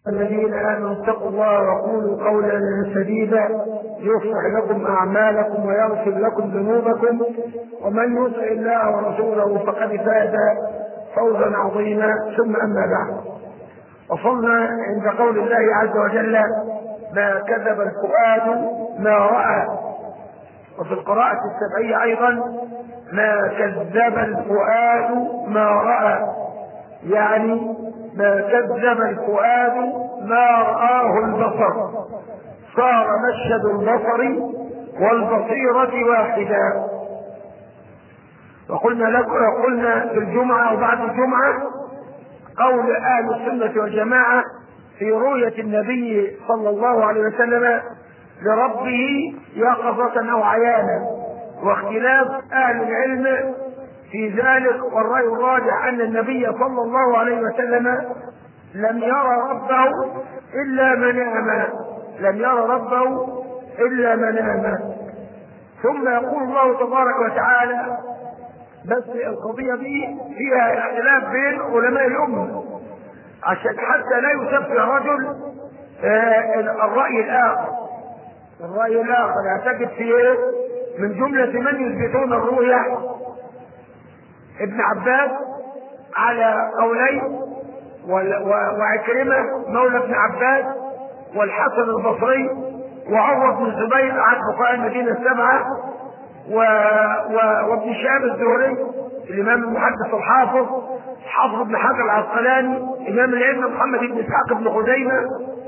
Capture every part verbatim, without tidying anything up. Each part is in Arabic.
الذين آمنوا اتقوا الله وقولوا قولا سديدا يصلح لكم أعمالكم ويغفر لكم ذنوبكم ومن يطع الله ورسوله فقد فاز فوزا عظيما. ثم أما بعد، وصلنا عند قول الله عز وجل: ما كذب الفؤاد ما رأى. وفي القراءة السبعية أيضا: ما كذب الفؤاد ما رأى، يعني ما كذب الفؤاد ما رآه البصر، صار مشهد البصر والبصيرة واحدا. وقلنا لكم قلنا في الجمعة وبعد الجمعة قول أهل السنة والجماعة في رؤية النبي صلى الله عليه وسلم لربه يقظة أو عيانا، واختلاف أهل العلم في ذلك. والرأي الراجح أن النبي صلى الله عليه وسلم لم يرى ربه إلا مناما، لم يرى ربه إلا مناما. ثم يقول الله تبارك وتعالى، بس القضية دي فيها اختلاف بين علماء الأمة عشان حتى لا يشبه رجل آه الرأي الآخر. الرأي الآخر هتجد فيه من جملة من يثبتون الرؤيا ابن عباس على قولين، وعكرمة مولى ابن عباس، والحسن البصري، وعروة بن الزبير عن فقهاء المدينة السبعة، وابن شهاب الزهري الإمام المحدث الحافظ، حافظ بن حجر العسقلاني إمام العلم، محمد بن إسحاق بن خزيمة،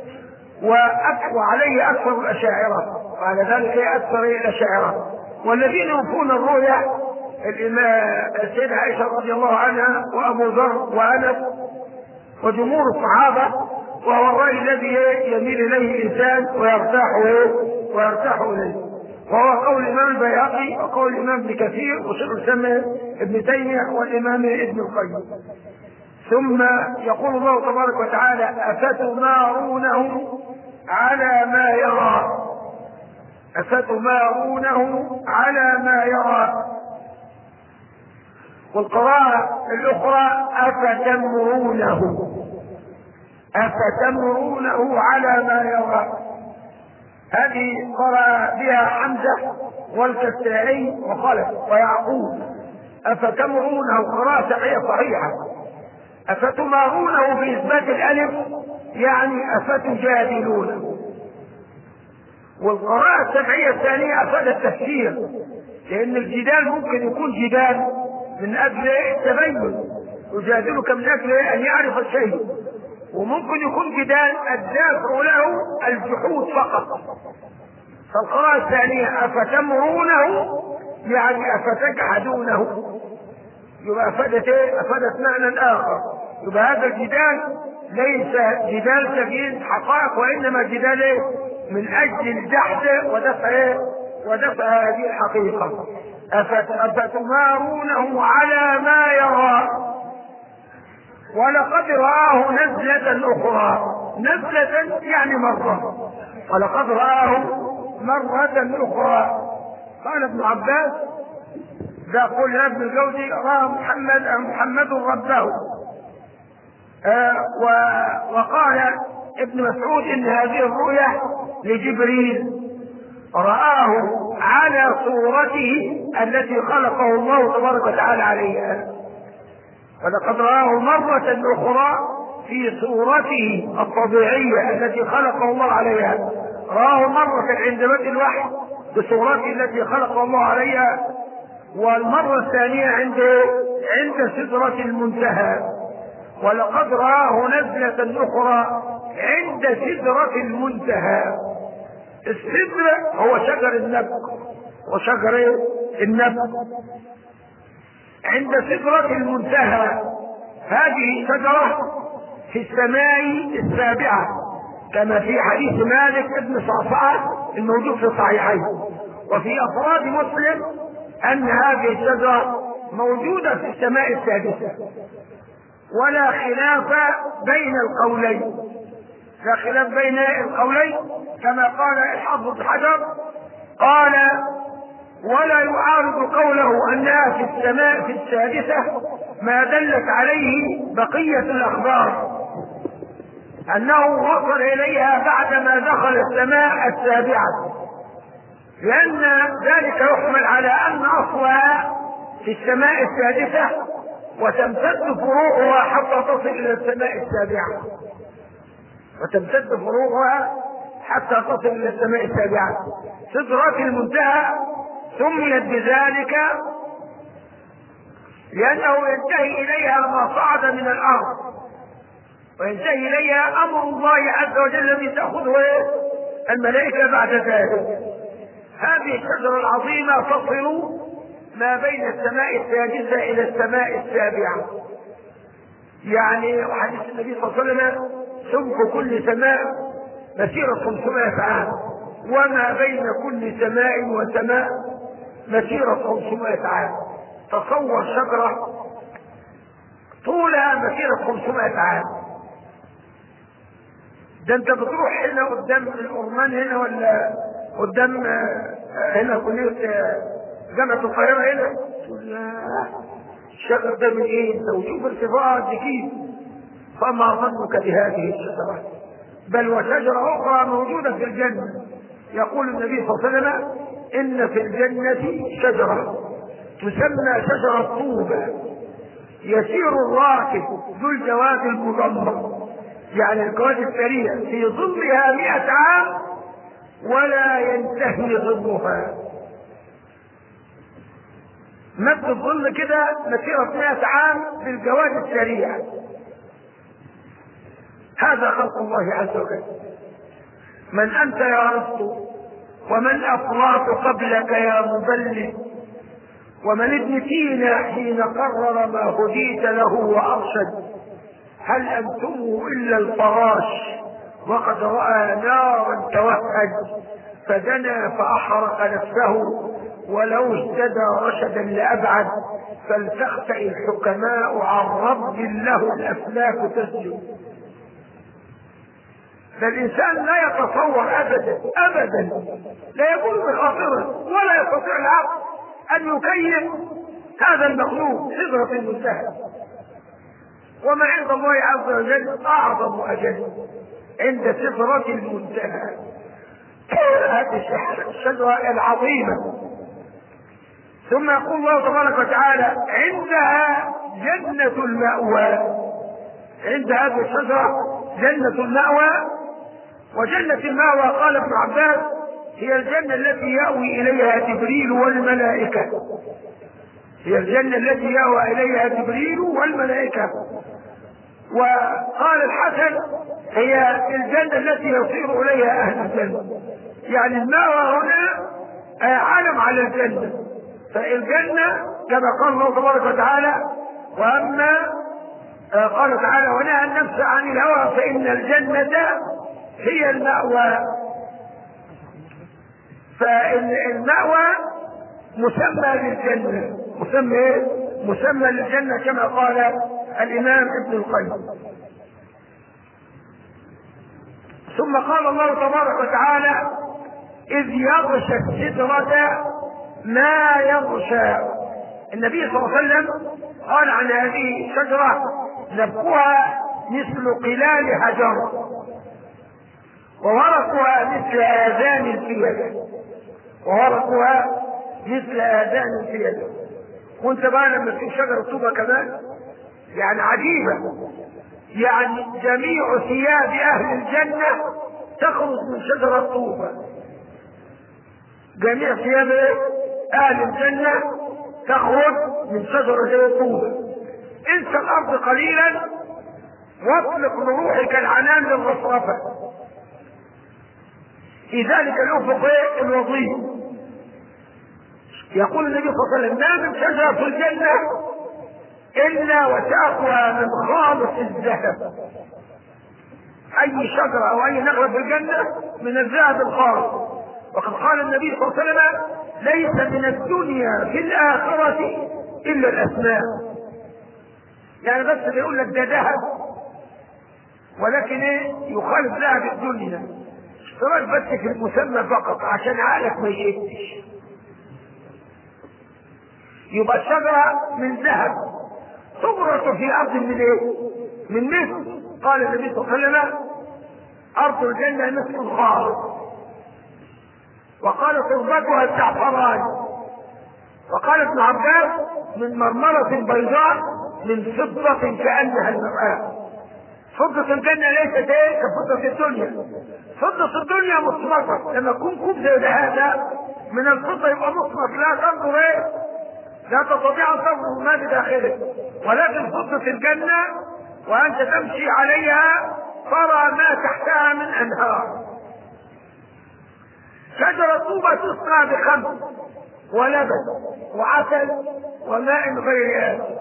وعليه أكثر الأشاعرة، وعلى ذلك أكثر الأشاعرة. والذين يوفون الرؤيا السيدة عائشة رضي الله عنها وأبو ذر وأنس وجمهور الصحابة، وهو الرأي الذي يميل إليه الإنسان ويرتاح ويرتاح إليه، وهو قول الإمام البيهقي وقول الإمام ابن كثير وشيخ الإسلام ابن تيمية والإمام ابن القيم. ثم يقول الله تبارك وتعالى: أفتمارونه على ما يرى، أفتمارونه على ما يرى. والقراءة الأخرى: أفتمرونه، أفتمرونه على ما يرى. هذه قرأ بها حمزة والكسائي وخلف ويعقوب. أفتمرونه قراءة سبعية صحيحة. أفتمارونه في إثبات الألف يعني أفتجادلونه. والقراءة السبعية الثانية أفاد التفسير، لأن الجدال ممكن يكون جدال من أجل التبين، يجادلك من أجل أن يعرف الشيء، وممكن يكون جدال الدافع له الجحود فقط. فالقراءة الثانية أفتمرونه يعني أفتجحدونه، يبقى أفادت إيه؟ أفادت معنى آخر. يبقى هذا الجدال ليس جدال تبيين حقائق، وإنما جدال إيه؟ من أجل الجحد ودفع إيه؟ ودفع هذه الحقيقة. أفتمارونه على ما يرى ولقد رآه نزلة أخرى. نزلة يعني مرة، ولقد رآه مرة أخرى. قال ابن عباس: ذا قول ابن الجوزي رأى محمد محمد ربه. آه وقال ابن مسعود إن هذه الرؤيا لجبريل، رآه على صورته التي خلقه الله تبارك وتعالى عليها، ولقد رآه مرة أخرى في صورته الطبيعية التي خلقه الله عليها. رآه مرة عند بدء الوحي بصورته التي خلقه الله عليها، والمرة الثانية عند عند سدرة المنتهى. ولقد رآه نزلة أخرى عند سدرة المنتهى. السدر هو شجر النبق، وشجر النبق عند سدرة المنتهى. هذه الشجرة في السماء السابعة، كما في حديث مالك بن صعصعة الموجود في الصحيحين، وفي أفراد مسلم أن هذه الشجرة موجودة في السماء السادسة. ولا خلاف بين القولين، لا خلاف بين القولين، كما قال الحافظ بن حجر قال: ولا يعارض قوله أنها في السماء في السادسة ما دلت عليه بقية الأخبار. أنه وصل إليها بعدما دخل السماء السابعة، لأن ذلك يحمل على أن أصلها في السماء السادسة وتمتد فروعها حتى تصل إلى السماء السابعة، وتمتد فروعها حتى تصل إلى السماء السابعة. سدرة المنتهى سميت بذلك لأنه ينتهي إليها ما صعد من الأرض، وينتهي إليها أمر الله عز وجل الذي تأخذه الملائكة بعد ذلك. هذه الشجرة العظيمة تصل ما بين السماء السادسة إلى السماء السابعة، يعني حديث النبي صلى الله عليه وسلم سمك كل سماء مسيرة خمسمائة عام، وما بين كل سماء وسماء مسيرة خمسمائة عام. تصور شجرة طولها مسيرة خمسمائة عام، ده انت بتروح هنا قدام الأورمان هنا ولا قدام هنا كلية جامعة القاهرة هنا، الشجر ده من ايه انت وشوف ارتفاع الجكيد، فما ظنك بهذه الشجرة؟ بل وشجرة أخرى موجودة في الجنة. يقول النبي صلى الله عليه وسلم إن في الجنة شجرة تسمى شجرة طوبى، يسير الراكب ذو الجواد المضمر، يعني الجواد السريع، في ظلها مئة عام ولا ينتهي ظلها. مد الظل كده مسيرة مئة عام بالجواد السريع. هذا خلق الله عز وجل. من أنت يا رب؟ ومن أفلاط قبلك يا مبلد؟ ومن ابن تينا حين قرر ما هديت له وأرشد؟ هل أنتم إلا الفراش وقد رأى نارا توهج، فدنا فأحرق نفسه ولو ازددى رشدا لأبعد، فلتخفأ الحكماء عن رب له الأفلاك تسجد. فالإنسان لا يتصور أبدا أبدا، لا يكون بخاطره ولا يستطيع العقل أن يكيف هذا المخلوق صغرة المنتهى. وما عند الله عز وجل أعظم أجل عند صغرة المنتهى. هذه الشجرة العظيمة. ثم يقول الله تبارك وتعالى عندها جنة المأوى. عند هذه الشجرة جنة المأوى. وجنة المأوى قال ابن عباس هي الجنة التي يأوي إليها جبريل والملائكة. هي الجنة التي يأوي إليها جبريل والملائكة. وقال الحسن هي الجنة التي يصير إليها أهل الجنة. يعني المأوى هنا علم على الجنة. فالجنة كما قال الله تبارك وتعالى وأما قال تعالى ونهى النفس عن الهوى فإن الجنة هي المأوى. فالمأوى مسمى للجنة، مسمى ايه؟ مسمى للجنة كما قال الإمام ابن القيم. ثم قال الله تبارك وتعالى إذ يغشى السدرة ما يغشى. النبي صلى الله عليه وسلم قال عن هذه الشجرة نبقها مثل قلال حجر وورقها مثل آذان الفيل. وورقها مثل آذان الفيل. وانت بقى لما تشوف شجرة طوبة كمان يعني عجيبة، يعني جميع ثياب أهل الجنة تخرج من شجرة طوبة. جميع ثياب أهل الجنة تخرج من شجرة طوبة. انسى الأرض قليلا واطلق لروحك العنان للرصرفة في ذلك الأفق الوظيف. يقول النبي صلى الله عليه وسلم ما من شجرة في الجنة إلا وساقها من خالص الذهب. أي شجرة أو أي نخلة في الجنة من الذهب الخالص. وقد قال النبي صلى الله عليه وسلم ليس من الدنيا في الآخرة إلا الأسماء. يعني بس بيقول لك ده ذهب ولكن ايه يخالف ذهب الدنيا. اشتراك بس في المسمى فقط عشان عقلك ما يشتش. يبقى الشجرة من ذهب صغرة في أرض من ايه؟ من مثل. قال النبي صلى الله عليه وسلم أرض الجنة مثل الخالص، وقال تربتها الزعفران، وقال ابن عباس من مرمرة بيضاء من فضة كأنها المرآة. فضة الجنة ليست ايه كفضة الدنيا. فضة الدنيا مصمتة، لما يكون كوب زي هذا من الفضة يبقى مصمت، لا تنظر ايه، لا تستطيع ان تنظر ما بداخله. ولكن فضة الجنة وانت تمشي عليها ترى ما تحتها من انهار. شجرة طوبى تصنع بخمر ولبن وعسل وماء غير آسف.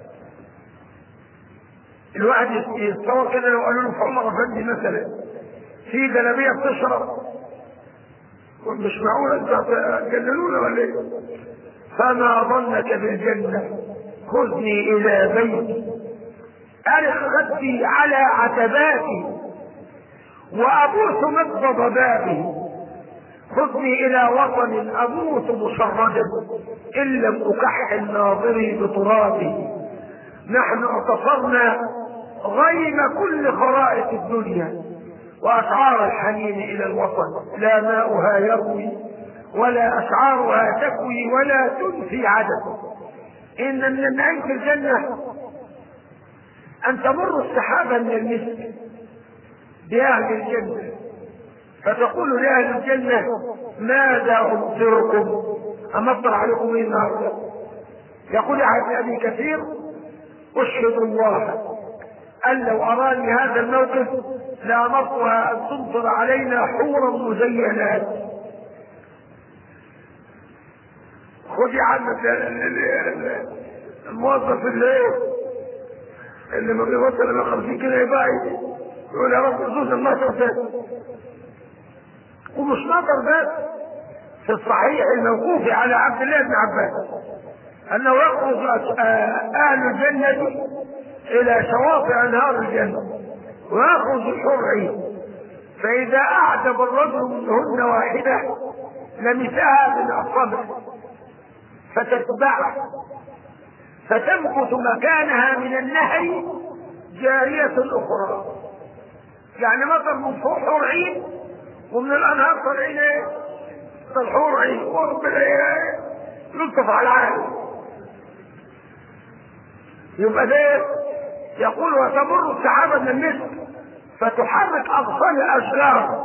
الواحد يتصور كده لو قالوا له في عمر افندي مثلا في جلابيه بتشرب، مش معقول انت تجننونا ولا ايه؟ فما ظنك بالجنه خذني الى بيتي ارخ خدي على عتباتي وابوس مقبض بابي، خذني الى وطن اموت مشردا ان لم اكحل ناظري بترابي. نحن اعتصرنا غيم كل خرائط الدنيا واشعار الحنين الى الوطن، لا ماؤها يروي ولا اشعارها تكوي ولا تنفي عدد. ان من النعيم في الجنه ان تمر السحابه من المسك باهل الجنه فتقول لاهل الجنه ماذا امطركم؟ امطر عليكم ايه النهارده؟ يقول ابن ابي كثير اشهد الله ان لو اراني هذا الموقف لامرتها ان تمطر علينا حورا مزينات. خذي عنك الموظف اللي اللي ما بيوصل الى خمسين كده يبقى يقول يا رب ارزقنا النصر ده. ومش نظر بس، في الصحيح الموقوف على عبد الله بن عباس انه يخرج اهل الجنه الى شواطئ انهار الجنه ويخرج الحور عين، فاذا اعجب الرجل منهن واحده لمسها بالاصابع فتتبعه فتمكث مكانها من النهر جاريه اخرى. يعني مطر من فوق حور عين ومن الانهار طالعين ايه؟ الحور عين وربنا يلطف على العالم. يبقى ده يقول وتمر السحابه من المسك فتحرك اغصان الاشجار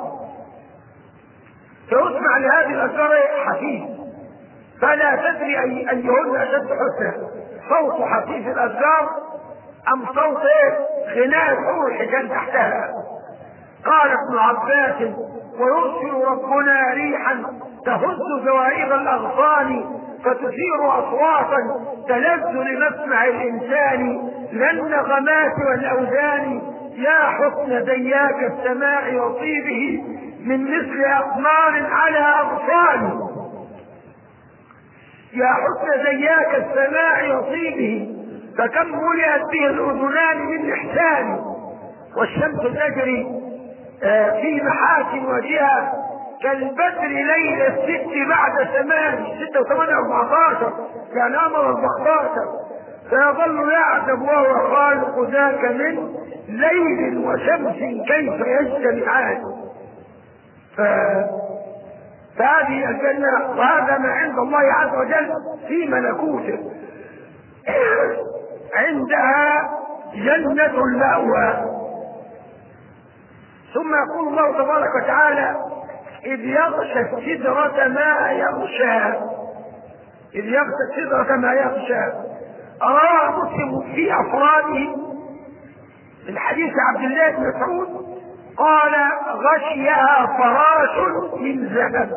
فيسمع لهذه الاشجار حفيف فلا تدري أي ايهن اشد حسنا، صوت حفيف الاشجار ام صوت غناء الحور الحجان تحتها. قال ابن عباس ويرسل ربنا ريحا تهز زوائر الاغصان فتثير اصواتا تلذ لمسمع الانسان لا النغمات والاوزان. يا حسن دياك السماء وطيبه من مثل اقمار على اغصان. يا حسن دياك السماء وطيبه فكم ملئت به الاذنان من احسان. والشمس تجري في محاسن وجهها كالبدر ليل الست بعد ثمان ستة وثمانية أربعتاشر يعني أمر أربعتاشر فيظل يعجب وهو خالق ذاك من ليل وشمس كيف يجتمعان. ف... فهذه الجنة وهذا ما عند الله عز وجل في ملكوته. عندها جنة المأوى. ثم يقول الله تبارك وتعالى إذ يغشى السدرة ما يغشى، إذ يغشى السدرة ما يغشى. رواه مسلم في أفراده من حديث عبد الله بن مسعود قال غشيها فراش من ذهب،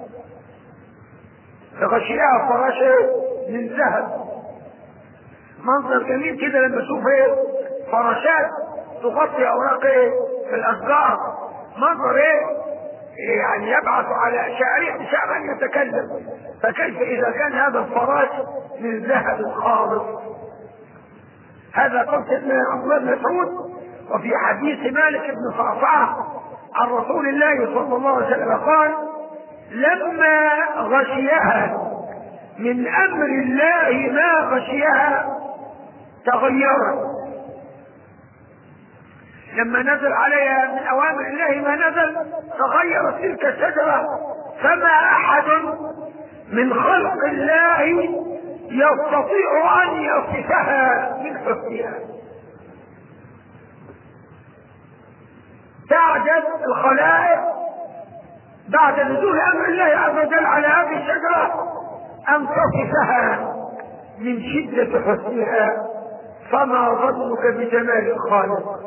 غشيها فراش من ذهب. منظر جميل كده لما تشوف فراشات تغطي اوراق في الاشجار، منظر ايه يعني يبعث على شارع شعبا يتكلم. فكيف اذا كان هذا الفراش من ذهب خالص؟ هذا قول سيدنا عبد الله بن مسعود. وفي حديث مالك بن صعصعة عن رسول الله صلى الله عليه وسلم قال لما غشيها من امر الله ما غشيها تغيرت. لما نزل عليها من اوامر الله ما نزل تغيرت تلك الشجرة، فما احد من خلق الله يستطيع ان يصفها من حسنها. تعجز الخلائق بعد نزول امر الله عز وجل على هذه الشجرة ان تصفها من شدة حسنها، فما ظنك بجمال الخالق؟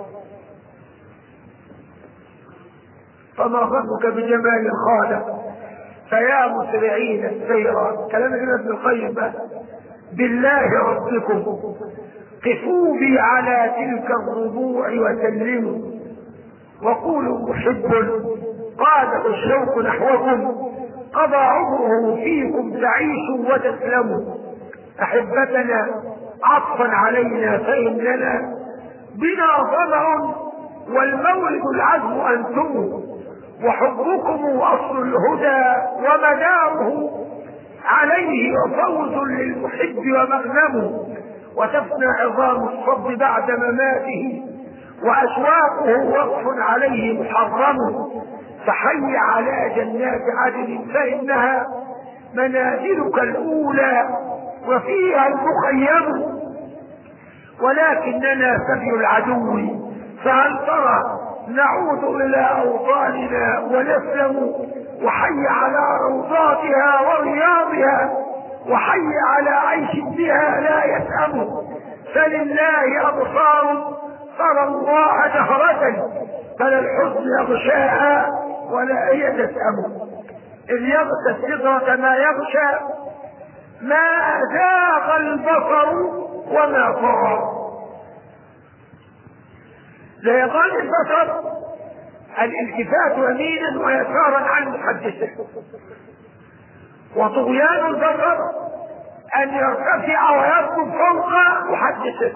فما ظنك بجمال الخالق؟ فيا مسرعين السير، كلام ابن القيم بالله ربكم قفوا بي على تلك الربوع وسلموا، وقولوا محب قاده الشوق نحوكم، قضى عمره فيكم تعيشوا وتسلموا. احبتنا عطفا علينا فاننا بنا ظمأ والمولد العزم انتم، وحبكم اصل الهدى ومداره عليه وفوز للمحب ومغنم، وتفنى عظام الصب بعد مماته واشواقه وقف عليه محرم، فحي على جنات عدن فانها منازلك الاولى وفيها المخيم، ولكننا سبي العدو فهل ترى نعود الى اوطاننا ونسلم، وحي على روضاتها ورياضها وحي على عيش بها لا يسأم، فلله ابصار ترى الله جهرة فلا الحزن يغشاها ولا هي تسأم، إذ يغشى السدرة ما يغشى ما زاغ البصر وما طغى. لا يزال البصر الالتفات يمينا ويسارا عن محدثه، وطغيان البصر ان يرتفع ويركب فوق محدثه.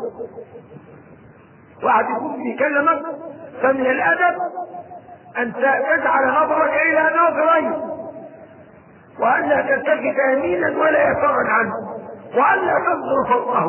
واحد يكون بيكلمك فمن الادب ان تجعل نظرك الى ناظرين، وان لا تلتفت يمينا ولا يسارا عنه، وان لا تنظر فوقه.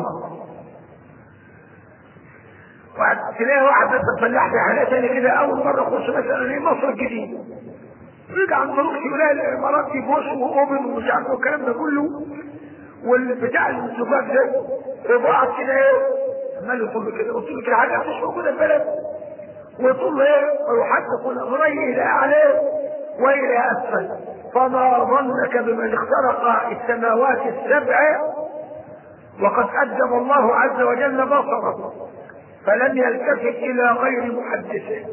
تلاقي واحد بس فلاح في حالات تاني كده اول مره يخش مثلا مصر الجديده، يرجع عن طريق يلاقي الامارات في بوش واوبن ومش عارف الكلام ده كله، والبتاع الزجاج ده رباعات كده ايه عمال يطل كده وطول كده حاجه مش موجوده في البلد، ويطل ايه ويحدق نظريه الى اعلاه والى اسفل. فما ظنك بمن اخترق السماوات السبع وقد أدب الله عز وجل بصره فلم يلتفت الى غير محدثه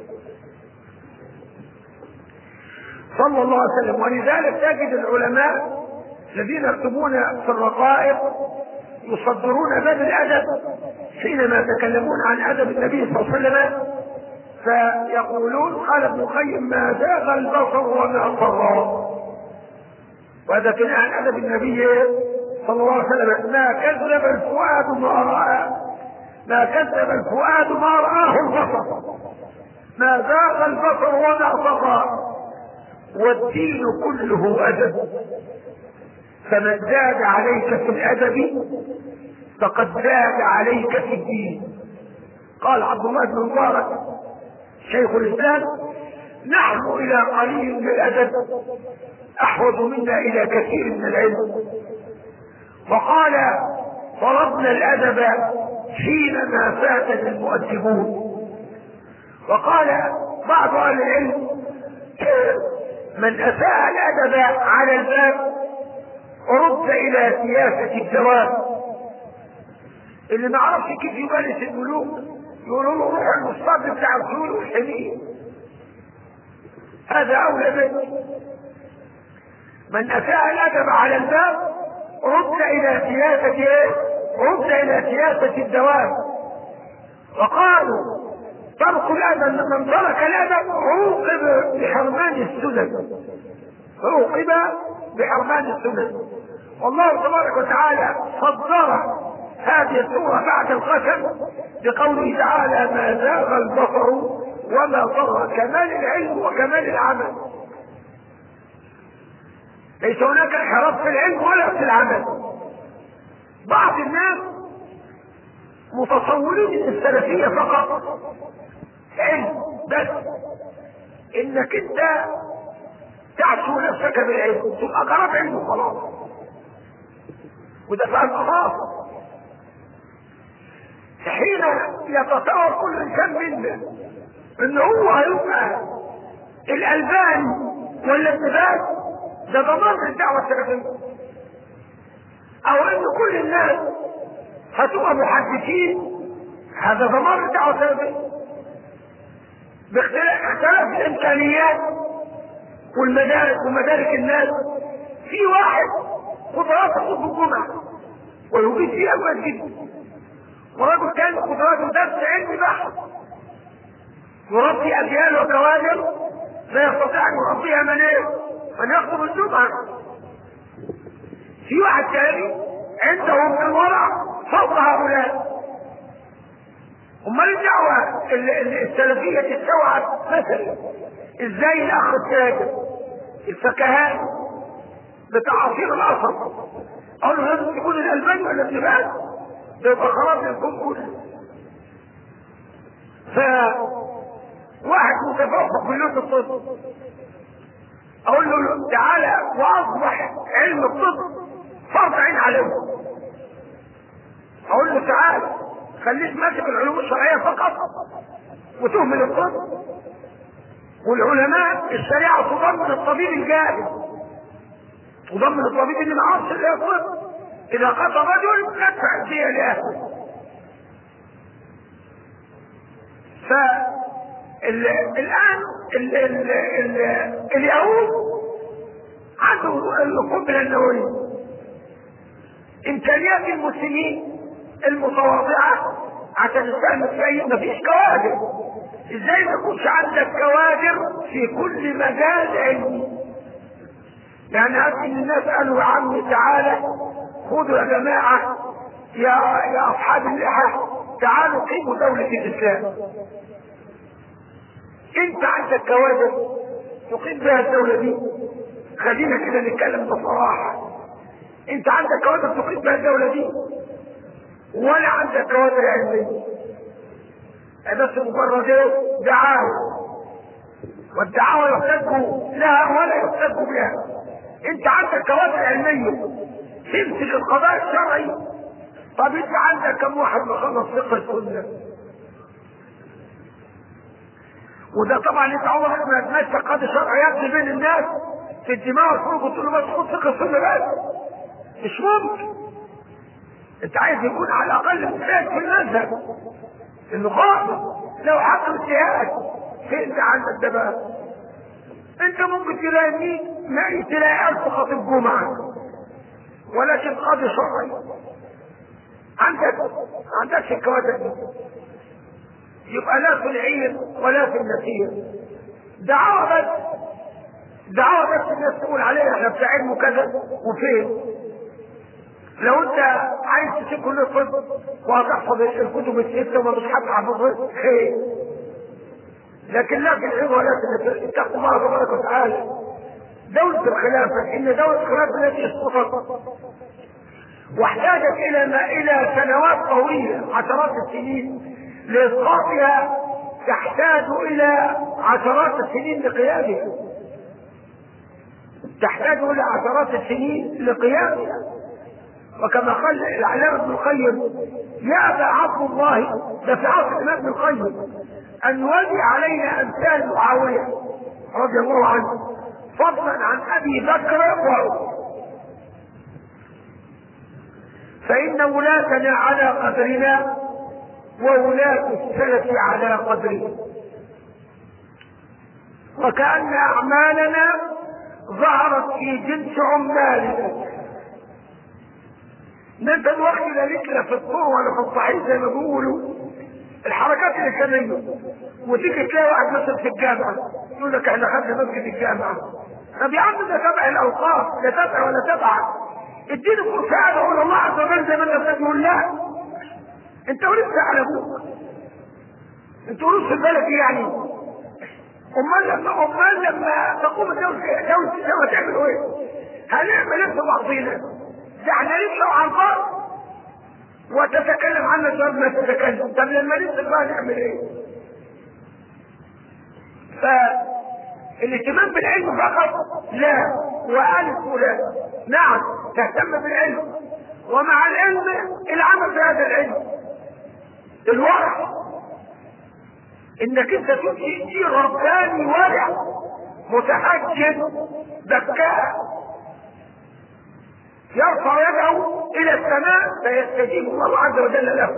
صلى الله عليه وسلم. ولذلك تجد العلماء الذين يكتبون في الرقائق يصدرون باب الادب حينما يتكلمون عن ادب النبي صلى الله عليه وسلم، فيقولون قال ابن القيم ما زاغ البصر وما طغى. وهذا كناية عن ادب النبي صلى الله عليه وسلم. ما كذب الفؤاد ما رأى، ما كذب الفؤاد ما رآه البصر، ما زاغ البصر وما طغى، والدين كله أدب، فمن زاد عليك في الأدب فقد زاد عليك في الدين. قال عبد الله بن مبارك شيخ الإسلام نحن إلى قليل من الأدب أحوج منا إلى كثير من العلم. وقال طلبنا الأدب حينما فاتنا المؤدبون. وقال بعض أهل العلم من أساء الأدب على الباب رد إلى سياسة الجواب. اللي ما عرفش كيف يبالس الملوك يقولوا له روح المصطاد بتاع الخيول والحمير، هذا أولى منه. من أساء الأدب على الباب رد إلى سياسة إيه؟ رد إلى سياسة الدواب. وقالوا ترك الأدب، من ترك الأدب عوقب بحرمان السنن، عوقب بحرمان السنن. والله تبارك وتعالى صدر هذه السورة بعد القسم بقوله تعالى ما زاغ البصر وما طغى، كمال العلم وكمال العمل. ليس هناك انحراف في العلم ولا في العمل. بعض الناس متصورين ان السلفية فقط علم بس، انك انت تعشو نفسك بالعلم، تبقى قرأت علم وخلاص، وده فهم خلاص. حين يتصور كل انسان منا ان هو هيبقى الالبان ولا النبات، ده ضمان الدعوه السلفيه، او ان كل الناس هتبقى محدثين، هذا ضمان الدعوه السلفيه. باختلاف الامكانيات والمدارك ومدارك الناس، في واحد قدراته في الجمعه ويجيد فيها كويس جدا، ورجل كان قدراته درس علمي بحت يربي اجيال وكوادر لا يستطيع ان يربيها من ايه؟ من يخطب الجمعه. في واحد ثاني عنده من الورع فوق هؤلاء. امال الدعوه السلفيه تستوعب مثلا ازاي الاخ التاجر الفكهاني بتاع عصير القصب قال له لازم تكون الالبان ولا النبات، ده يبقى خلاص يكون كله. فواحد متفوق في لغه الطب اقول له تعالى، واصبح علم الطب فرض عين عليه، اقول له تعالى خليك ماسك العلوم الشرعيه فقط وتهمل الطب، والعلماء الشريعه تضمن الطبيب الجاهل، تضمن الطبيب اللي ما عرفش الا الطب، اذا قتل رجل ندفع الدية لاهله. فالان ال ال ال اليهود عندهم القنبله النوويه، امكانيات المسلمين المتواضعه عشان الفهم السيء مفيش كوادر. ازاي ما يكونش عندك كوادر في كل مجال علمي؟ يعني هذه الناس قالوا يا عمي تعالى خذوا يا جماعه يا يا اصحاب اللحى تعالوا قيموا دوله الاسلام. انت عندك كوادر تقيم بها الدوله دي؟ خلينا كده نتكلم بصراحه، انت عندك كوادر تقيم بها الدوله دي ولا عندك كوادر علميه؟ بس مجرد ايه؟ دعاوى، والدعاوى يحتج لها ولا يحتج بها. انت عندك كوادر علميه تمسك القضاء الشرعي، طب انت عندك كم واحد مخلص فقه السنه؟ وده طبعا انت عمرك ما تمسك قاضي شرعي يبني بين الناس في الدماء والحروب وتقول له بس خد فقه السنه بس، مش ممكن. انت عايز يكون على الاقل مجتهد في المذهب انه خاطئ لو حصل اجتهاد. فين ده عندك ده بقى؟ انت ممكن تلاقي مين تلاقي الف خطيب جمعه ولكن قاضي شرعي عندك ما عندكش الكوادر دي، يبقى لا في العير ولا في النسير، دعوه بس، دعوه بس الناس تقول عليها احنا بتاع علم وكذا. وفين؟ لو انت عايز تسيب كل الطب وهتحفظ الكتب السته وما مش حد حافظها خير، لكن لا في العلم ولا في النسير. اتقوا الله تبارك وتعالى. دولة الخلافة ان دولة الخلافة التي اسقطت واحتاجت الى ما الى سنوات طويلة عشرات السنين لاسقاطها، تحتاج الى عشرات السنين لقيامها، تحتاج الى عشرات السنين لقيامها. وكما قال العلامة ابن القيم يأبى عبد الله، ده في عصر الإمام ابن القيم، أن يولي علينا أمثال معاوية رضي الله عنه فضلا عن أبي بكر وعمر، فإن ولاتنا على قدرنا وولاة السلف على قدرنا، وكأن أعمالنا ظهرت في جنس عمالنا. انت الوقت لا لك في الطور ولا في الصحيح زي ما بيقولوا الحركات الاسلاميه، وتيجي تلاقي واحد مثلا في الجامعه يقول لك احنا خدنا مسجد الجامعه. طب يا عم ده تبع الاوقاف، لا تبع ولا تبع، اديني فرصه قاعد اقول الله عز وجل زي ما انت بتقول. لا انت ولسه على ابوك، انت ولسه في البلد يعني. امال لما امال لما تقوم الدوله دوله الدوله تعملوا ايه؟ هنعمل ايه في بعضينا؟ ده احنا نطلع على الفرق وتتكلم عن الشرب ما تتكلم. طب لما ننزل بقى نعمل ايه؟ فالاهتمام بالعلم فقط لا، وألف ولا، نعم تهتم بالعلم، ومع العلم العمل بهذا العلم، الورع، انك انت تمشي شيء رباني ورع متحجب بكاء يرفع يده الى السماء فيستجيب الله عز وجل له.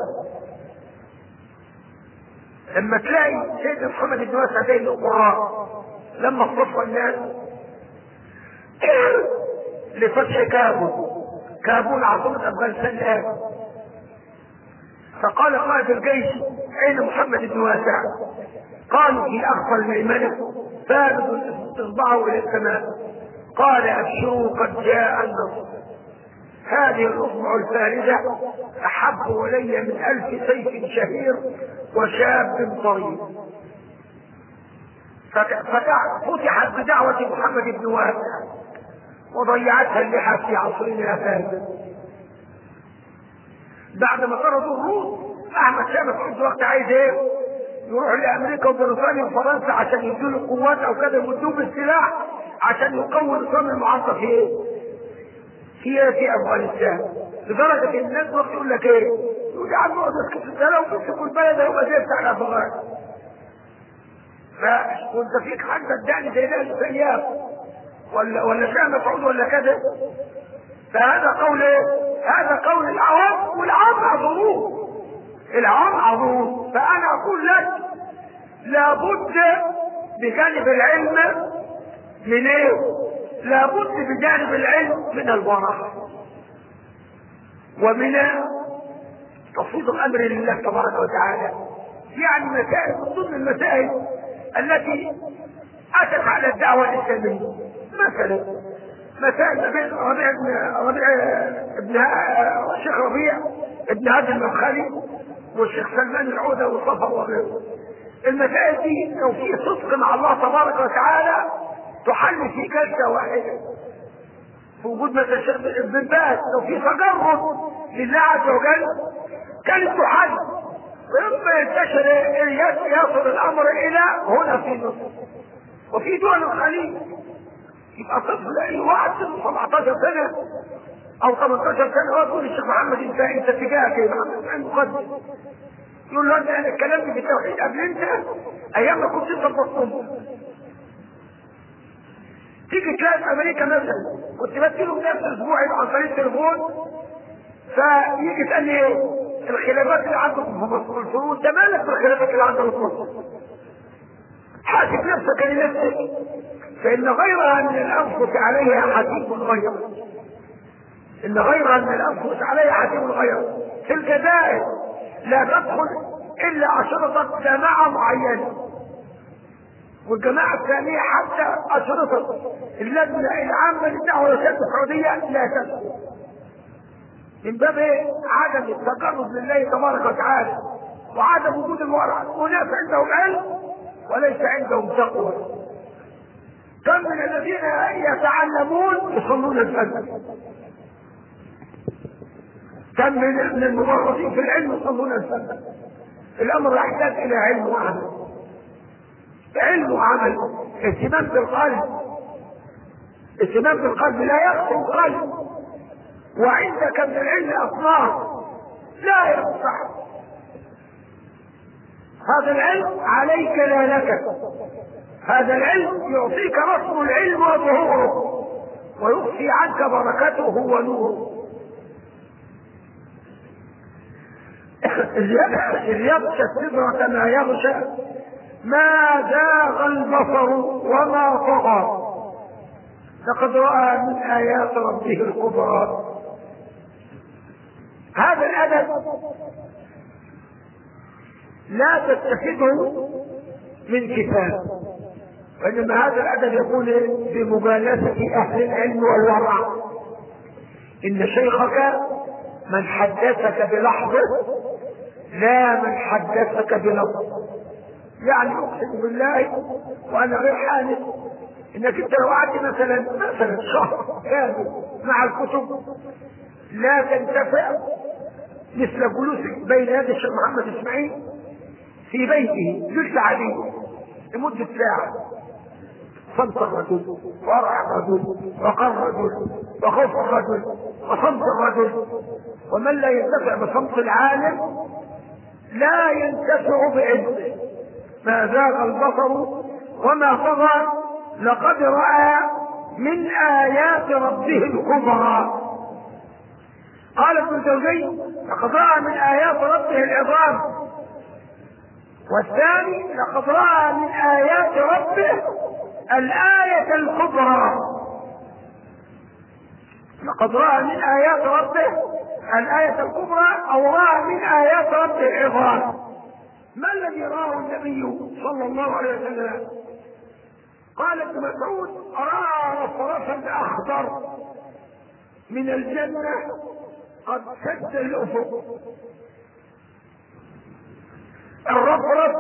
لما تلاقي سيدنا محمد بن واسع زي القراء لما اصطفى الناس لفتح كابول، كابول عاصمة افغانستان الان، فقال قائد الجيش اين محمد بن واسع؟ قالوا في اقصى الميمنة فارد اصبعه الى السماء، قال ابشروا قد جاء النصر، هذه الاصبع الفاردة احب الي من الف سيف شهير وشاب طريق. فتحت بدعوة محمد بن واسع وضيعتها اللحى في عصرنا هذا. بعد ما طردوا الروس احمد شاه في عز الوقت عايز ايه؟ يروح لامريكا وبريطانيا وفرنسا عشان يدوا قوات او كذا يمدوه بالسلاح عشان يقوي نظام المعارضه في ايه؟ في في افغانستان. لدرجه ان الناس وقت يقول لك ايه؟ يقول يا عم اقعد اسكت، ده لو مسكوا البلد هيبقى زي بتاع الافغان. فكنت فيك حد صدقني زي ده السياف ولا ولا شاه مفعول ولا كذا. فهذا قول ايه؟ هذا قول العوام، والعوام عظموه، العوام عظموه. فانا اقول لك لابد بجانب العلم من ايه؟ لابد بجانب العلم من الورع ومن تفويض الامر لله تبارك وتعالى. يعني مسائل من ضمن المسائل التي اتت على الدعوه الاسلاميه، مثلا مسائل بين ربيع ابن ربيع ابن الشيخ ربيع ابن هادي المدخلي والشيخ سلمان العوده والصفا وغيره. المسائل دي لو في صدق مع الله تبارك وتعالى تحل في جلسه واحده. في وجود مثلا الشيخ ابن باز لو في تجرد لله عز وجل كانت تحل، ولما ينتشر يصل الامر الى هنا في مصر وفي دول الخليج. يبقى طفل اي واحد سبعتاشر سنه او تمنتاشر سنه هو يقول الشيخ محمد انت انت اتجاهك ايه؟ محمد اسماعيل مقدم يقول له انت انا اتكلمت في التوحيد قبل انت ايام ما كنت انت بتصوم. تيجي تلاقي في امريكا مثلا كنت بديله نفس اسبوعي عن طريق التليفون، فيجي تسالني ايه؟ الخلافات اللي عندكم في مصر الفروض ده مالك بالخلافات اللي عندنا في مصر؟ حاسب نفسك لنفسك، فإن غيرها من الأنفس عليها حسيب غير، إن غيرها من الأنفس عليها حسيب غير. في الجزائر لا تدخل إلا أشرطة جماعة معينة، والجماعة الثانية حتى أشرطة اللجنة العامة للدعوة الإسلامية السعودية لا تدخل، من باب عدم التقرب لله تبارك وتعالى وعدم وجود الورع. وناس عندهم علم وليس عندهم تقوى. كم من الذين يتعلمون يصلون الفجر، كم من المبرزين في العلم يصلون الفجر. الامر يحتاج الى علم وعمل، علم وعمل، اهتمام بالقلب، اهتمام بالقلب لا يخفي القلب. وعندك من العلم اصناف لا يصح، هذا العلم عليك لا لك، هذا العلم يعطيك رسم العلم وظهوره ويخفي عنك بركته ونوره. إذ يغشى السدرة ما يغشى ما زاغ البصر وما طغى لقد رأى من آيات ربه الكبرى. هذا الأدب لا تتخذه من كتاب، وإنما هذا الأدب يكون بمجالسة أهل العلم والورع. إن شيخك من حدثك بلحظه لا من حدثك بلفظ. يعني أقسم بالله وأنا غير حالف إنك أنت لو قعدت مثلا مثلا شهر كامل مع الكتب لا تنتفع مثل جلوسك بين يدي الشيخ محمد اسماعيل في بيته جلسة عادية. لمدة ساعة. صمت الرجل ورع الرجل وقر الرجل وخوف الرجل وصمت الرجل. ومن لا ينتفع بصمت العالم لا ينتفع بعلمه. ما زاغ البصر وما طغى لقد رأى من آيات ربه الكبرى. قال ابن الجوزي لقد رأى من آيات ربه العظام. والثاني لقد رأى من آيات ربه الآية الكبرى. لقد رأى من آيات ربه الآية الكبرى أو رأى من آيات ربه العظام. ما الذي رآه النبي صلى الله عليه وسلم؟ قال ابن مسعود رأى رفرفا أخضر من الجنة قد سد الأفق. الرفرف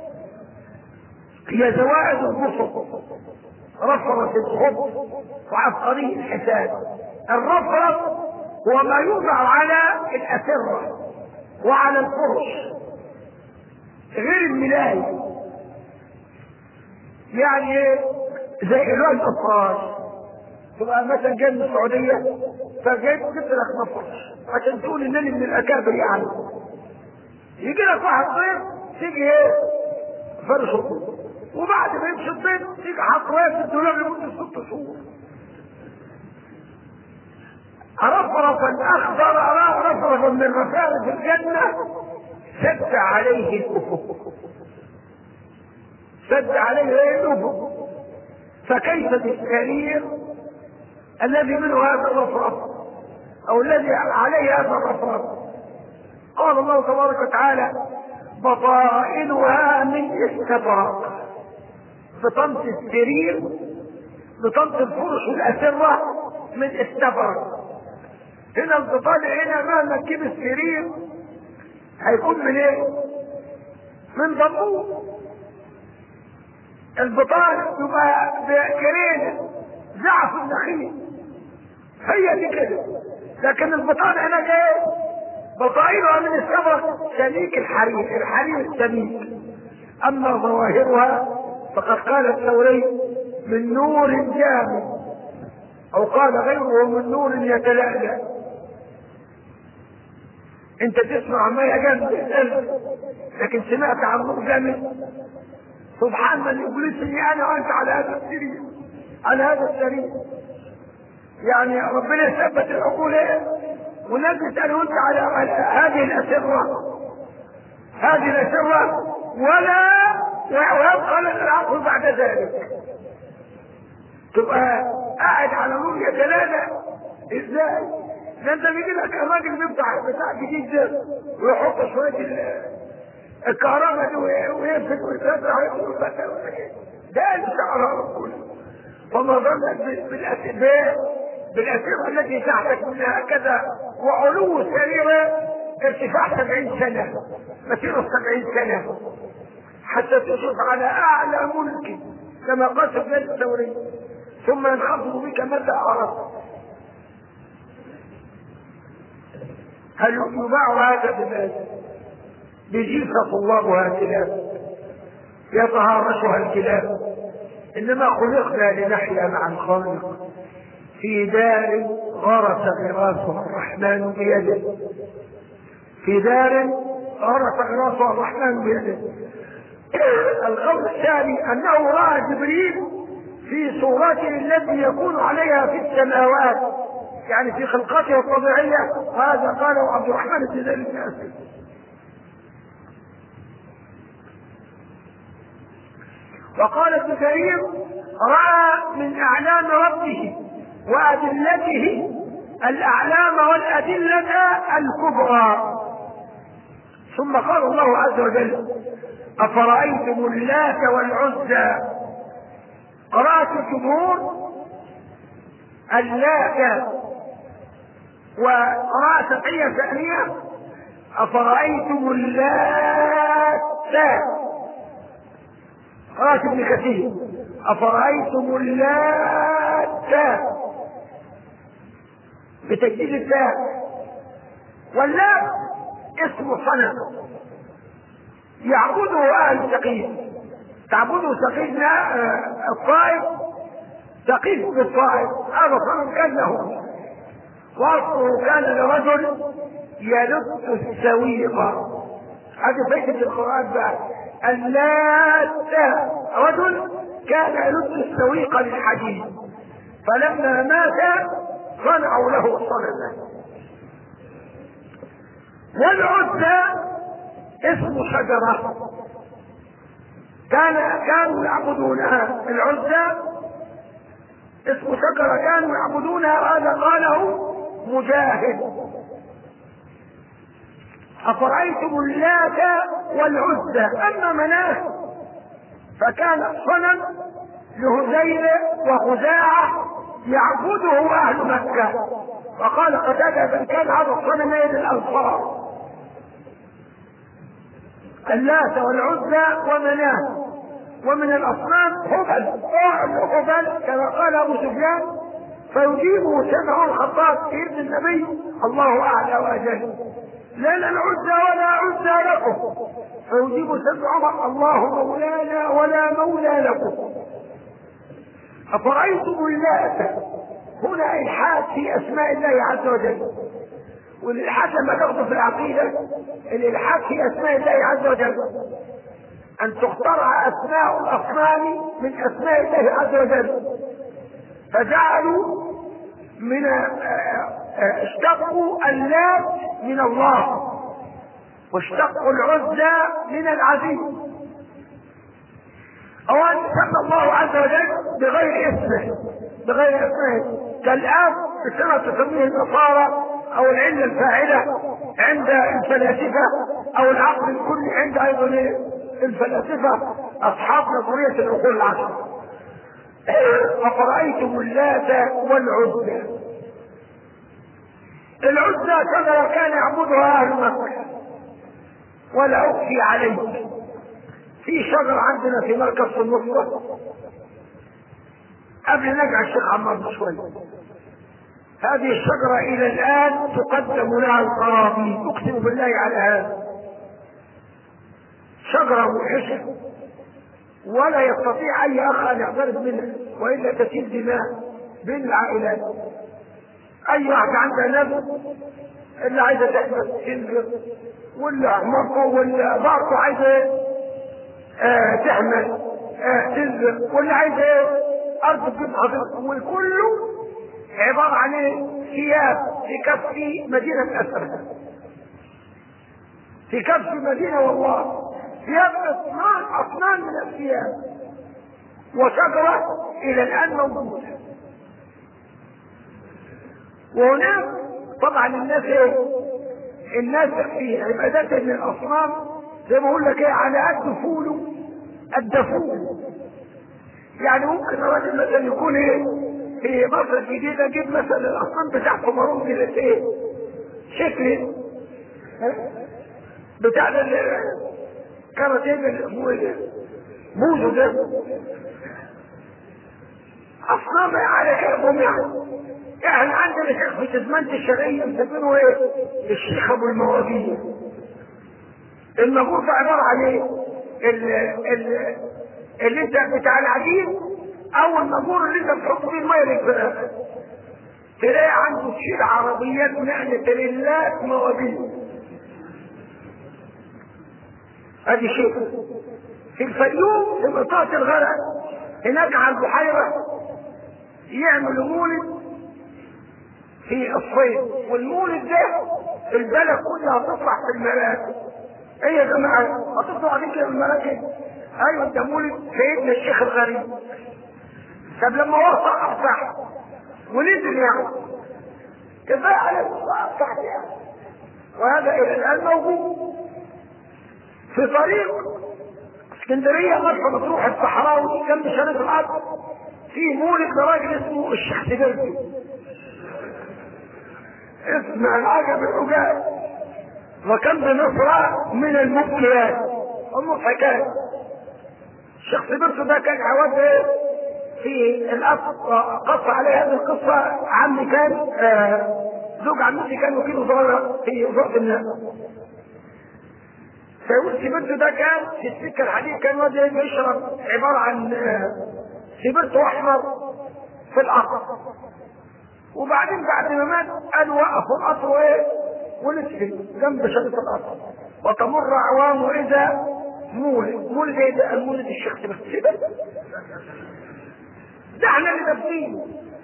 هي زوائد البصر، رفرف الخبز وعبقري الحساب. الرفرف هو ما يوضع على الأسرة وعلى الفرش غير الملاي، يعني ايه؟ زي الوان الافراش. تبقى مثلا جاي من السعوديه فجايب جبت لك مفرش عشان تقول انني من الاكابر، يعني يجي لك واحد ضيف تيجي ايه؟ فرش الضيف، وبعد ما يمشي الضيف تيجي حطواه في الدولاب لمده ست شهور. رفرفا اخضر اراه رفرفا من رفارف الجنه سد عليه الافق. سد عليه الافق. فكيف بالسرير الذي منه هذا الرفرف او الذي عليه هذا الرفرف؟ قال الله تبارك وتعالى بطائنها من استبرق. بطنة السرير بطنة الفرش والاسرة من استبرق. هنا البطانة هنا مهما تجيب السرير هيكون من ايه؟ من ضبوط. البطانة تبقى بكرينة زعف النخيل، هي دي كده. لكن البطانة هنا ايه؟ بطائنها من السبرق سميك الحرير، الحرير السميك. اما ظواهرها فقد قال الثوري من نور جامد، او قال غيره من نور يتلألأ. انت تسمع مية جامد لكن سمعت عن نور جامد. سبحان من يجلسني انا وانت على هذا السرير، على هذا السرير. يعني ربنا يثبت العقول ونجلس انا وانت على هذه الاسره، هذه الاسره، ولا ويبقى لنا العقل بعد ذلك. تبقى قاعد على نور يتلالى ازاي؟ ده انت بيجي لك الراجل بيفتح بتاع جديد ده ويحط شويه الكهرباء دي ويمسك ويتابع ده الكهرباء كله. فما ظنك بالاسباب بالاسره التي تحتك منها هكذا، وعلو السريره ارتفاع سبعين سنه، مسيره سبعين سنه، حتى تشرف على اعلى ملك كما قال سفيان الثوري، ثم ينخفض بك متى اردت. هل يباع هذا بماذا؟ بجيفة الله الكلاب يتهارشها الكلاب. انما خلقنا لنحيا مع الخالق في دار غرس غراسها الرحمن بيده، في دار غرس غراسها الرحمن بيده. القول الثاني انه راى جبريل في صورته التي يكون عليها في السماوات، يعني في خلقته الطبيعيه. وهذا قاله عبد الرحمن بن زيد بن اسد. وقال ابن كثير راى من اعلام ربه وادلته الاعلام والادله الكبرى. ثم قال الله عز وجل افرايتم اللات والعزى. قرات الجمهور اللات، وقرات تقيه ثانيه افرايتم اللات. قرات ابن كثير افرايتم اللات بتجديد التاء. واللات اسم صنم يعبده اهل ثقيف، تعبدوا سقيفنا الطائف، سقيف بالطائف هذا صنم كان له، واصله كان لرجل يلت السويق. هذه فائدة القرآن بقى، اللات رجل كان يلت السويق للحديد، فلما مات صنعوا له صنما. والعزى اسم شجرة كان كانوا يعبدونها، العزى اسم شجرة كانوا يعبدونها، هذا قاله مجاهد. أفرأيتم اللات والعزى، أما مناه فكان صنم لهذيل وخزاعة يعبده أهل مكة، وقال قتادة بل كان هذا الصنمين للأنصار، اللات والعزى ومناه. ومن الأصنام هبل، هبل كما قال أبو سفيان، فيجيبه سمع الخطاب في ابن النبي الله أعلى وأجل، لا العزى ولا عزى لكم، فيجيب سمع عمر الله مولانا ولا مولى لكم. أفرأيتم اللات، هنا إلحاد في أسماء الله عز وجل، والإلحاد لما تاخذه في العقيدة، الإلحاد في أسماء الله عز وجل أن تخترع أسماء الأصنام من أسماء الله عز وجل، فجعلوا من اشتقوا اللات من الله، واشتقوا العزى من العزيز، أو أن سمى الله عز وجل بغير اسمه، بغير اسمه كالآب بسنة تسميه النصارى، أو العلة الفاعلة عند الفلاسفة، أو العقل الكلي عند أيضا الفلاسفة أصحاب نظرية العقول العشر. أفرأيتم اللات والعزى، العزى شجرة كان يعبدها أهل مكة، ولا أخفي عليك في شجرة عندنا في مركز النصرة قبل نجع الشيخ عمار بشوية، هذه الشجرة إلى الآن تقدم لها القرابين، أقسم بالله على هذا، شجرة موحشة ولا يستطيع أي أخ أن يقترب منها وإلا تسيل دماء بين العائلات. أي واحد عنده نبي اللي عايزة تحمل تنزل، واللي مرته واللي بارته عايزة آه تحمل آه تنزل، واللي عايزة أرض تجيب حضرتك، وكله عبارة عن ثياب في كف مدينة أسرها، في كف مدينة والله ثياب أصنام أصنام من الثياب، وشجرة إلى الآن موجودة. وهناك طبعا الناس ايه؟ الناس في عبادات من الأصنام زي ما اقول لك ايه، على قد فوله قد فوله. يعني ممكن الراجل مثلا يكون ايه في مصر الجديدة، اجيب مثلا الأصنام بتاع كومارون كده ايه شكل بتاع كانت ايه بوزو ده، اصنام على كيفهم يعني. يعني عندنا شيخ في تزمنت الشرعية مسمينه ايه؟ الشيخ ابو المواضيع. المجور ده عبارة عن ايه؟ اللي انت بتاع العجين او المجور اللي انت بتحط فيه المية للفراخ، تلاقي عنده تشيل عربيات نقلة لله مواضيع. ادي شيء في الفيوم في منطقة الغرق هناك على البحيرة يعملوا مولد في الصيف، والمولد ده البلد كلها تطلع في المراكب. ايه يا جماعه هتطلع دي كده في المراكب؟ ايوه ده مولد سيدنا الشيخ الغريب. طب لما وصل افتح ونزل يعني كفايه على افتح يعني. وهذا الى الان موجود في طريق اسكندريه مرسى مطروح الصحراوي جنب شارع العصر، في مولد لراجل اسمه الشيخ سبيرتي، اسمع العجب العجاب، وكان بمصر من المبكيات المضحكات. الشيخ سبيرتو ده كان عواد في الأصل قص عليه هذه القصة، عمي كان آه زوج عمتي كان وكيل وزارة في وزارة الناس. فيقول سيبرتو ده كان في السكه الحديد، كان واد بيشرب عباره عن سيبرتو احمر في القطر، وبعدين بعد ما مات قالوا وقفوا القطر وايه ونسفل جنب شريط القطر، وتمر اعوام اذا مولد مولد ايه ده؟ المولد الشيخ سيبرتو ده احنا اللي دافنينه.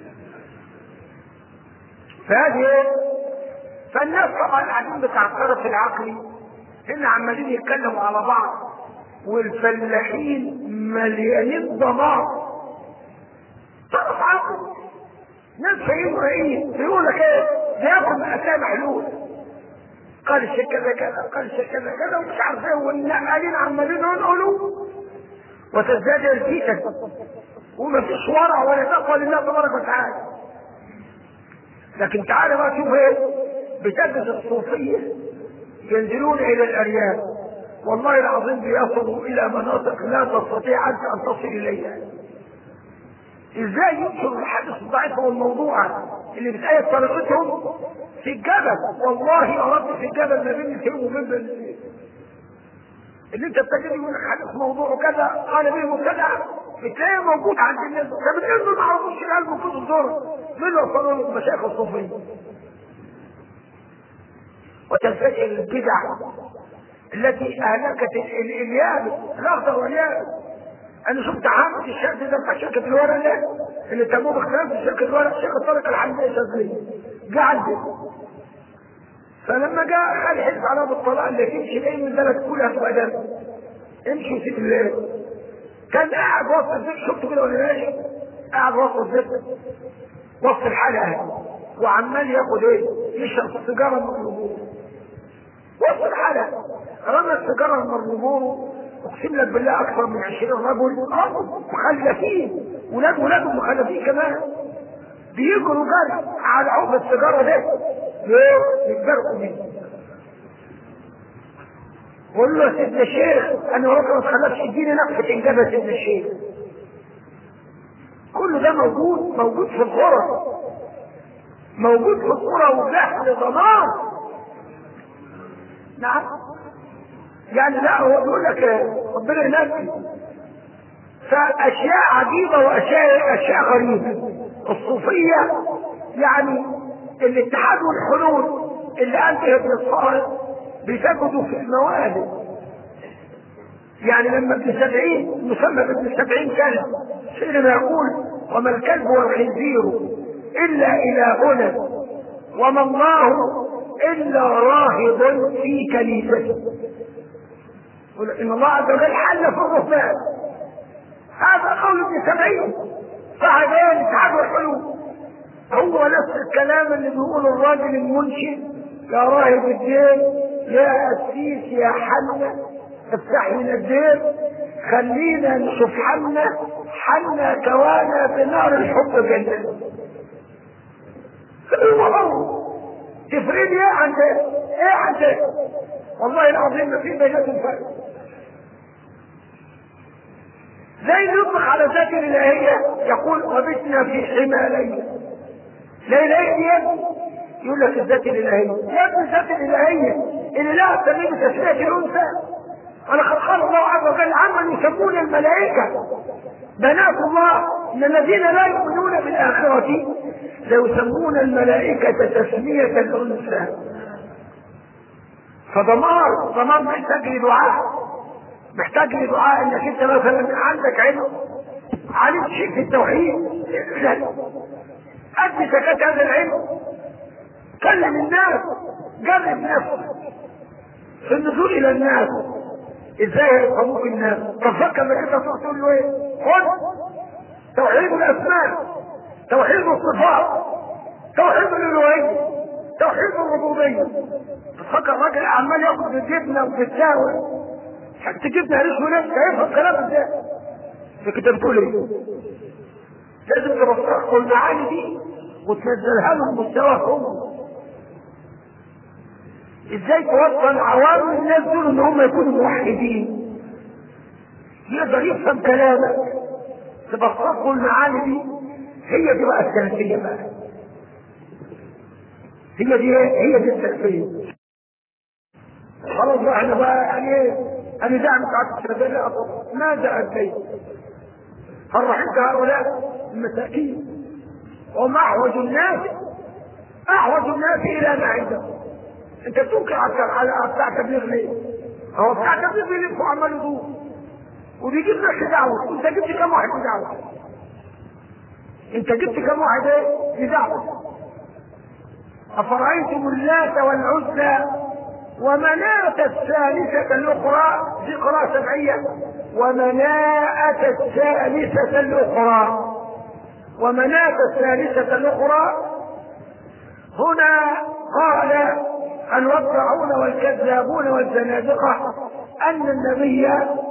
فهذه فالناس طبعا قاعدين بتاع الطرف العقلي هنا عمالين يتكلموا على بعض، والفلاحين مليانين ضمار طرف عقلي، ناس فاهمين رئيس بيقول لك ايه بياكل مأساة محلول، قال الشيء كذا كذا، قال الشيء كذا كذا ومش عارف ايه، والنقالين عمالين ينقلوا وتزداد الفتن ومفيش ورع ولا تقوى لله تبارك وتعالى. لكن تعالى بقى شوف ايه، بتجد الصوفيه ينزلون الى الارياف والله العظيم بيصلوا الى مناطق لا تستطيع انت ان تصل اليها. ازاي ينشر الحديث الضعيف والموضوع اللي بتأيد طريقتهم في الجبل؟ والله يا رب في الجبل ما بين الكلم وبين اللي انت بتجد يقول حديث موضوع كذا قال به مبتدع، بتلاقيه موجود عند الناس. طب الناس ما عرفوش القلب وكتب الدور من وصلوا له المشايخ الصوفيه. وتنفجر البدع التي اهلكت اليابس الاخضر واليابس. انا شفت عامل الشاب ده بتاع شركه الورق ده اللي تموه باختلاف في شركه الورق، شيخ الطريق الحمديه الشاذليه جه عندي، فلما جاء خد حزب على بالطلاق اللي تمشي باين من بلد كلها تبقى دم امشي وسيب الليل. كان قاعد وسط البيت، شفته كده ولا ماشي قاعد وسط البيت وسط الحلقه وعمال ياخد ايه يشرب السيجاره المرلبور وسط الحلقه، رمى السيجاره المرلبور اقسم لك بالله اكثر من عشرين رجل مخلفين، ولاد ولادهم مخلفين كمان بيجروا جري على عقب السيجاره ده ليه؟ يتجروا منه. قول له يا سيدنا الشيخ انا وراك ما تخلفش اديني نقفه انجاب يا سيدنا الشيخ. كل ده موجود موجود في القرى، موجود في القرى وجهل ضمان. نعم يعني لا هو بيقول لك ربنا ينجي. فاشياء عجيبه واشياء اشياء غريبه. الصوفيه يعني الاتحاد والحلول اللي انتهت للصالح بتجدوا في الموالد. يعني لما ابن سبعين مسمى بابن سبعين كلب سيدنا يقول وما الكلب والخنزير الا الهنا وما الله الا راهب في كنيسته. ان الله عز وجل حل في الرهبان. هذا قول ابن سبعين صاحب ايه الاتحاد والحلول. هو نفس الكلام اللي بيقوله الراجل المنشد يا راهب الدين يا قسيس يا حنا افتح لنا الدين خلينا نشوف حنا حنا كوانا بنار الحب جنة. هو هو تفرق ايه عن ده؟ ايه عن ده؟ والله العظيم ما في بيناتهم فرق. زي يطلق على ذات الالهيه يقول وبتنا في حمى ليلى. ليلى يا ابني يقول لك الذات الالهيه يا ابني الذات الالهيه اللي لها تسميه بتسميه الانثى. ولقد قال الله عز وجل عمن يسمون الملائكه بنات الله ان الذين لا يؤمنون بالاخره ليسمون الملائكه تسميه الانثى. فضمار ضمار محتاج لدعاء، محتاج لدعاء انك انت مثلا عندك علم علمت شيء في التوحيد ادي زكاة هذا العلم، كلم الناس، جرب نفسك في النزول الى الناس ازاي يفهموك الناس. تفكر انك انت تروح تقول له ايه؟ خد توحيد الاسماء، توحيد الصفات، توحيد الالوهيه، توحيد الربوبيه. تفكر راجل عمال ياخد بالجبنه وبالساوي حتى جبنه ريش ونفسه هيفهم كلام ازاي؟ لكن انت بتقول ايه؟ لازم تبصر المعاني دي وتنزلها لهم مستواهم. ازاي توصل عوام الناس دول ان هم يكونوا موحدين يقدر يفهم كلامك تبصر المعاني دي. هي دي بقى السلفيه بقى، هي دي هي دي السلفيه. خلاص بقى احنا بقى يعني ايه؟ انا دعمت على الشباب. ماذا اديت؟ هل رحمت هؤلاء المساكين؟ وهم احوج الناس احوج الناس الى ما عندهم. انت بتنكر على بتاع تبليغ ليه؟ هو بتاع تبليغ ليه وعمال يدور وبيجيب لك دعوه. انت جبت كم واحد بدعوه؟ انت جبت كم واحد ايه بدعوه؟ افرايتم اللات والعزى ومناة الثالثة الأخرى، دي قراءة سبعية، ومناة الثالثة الأخرى، ومناة الثالثة الأخرى. هنا قال الوضاعون والكذابون والزنادقة أن النبي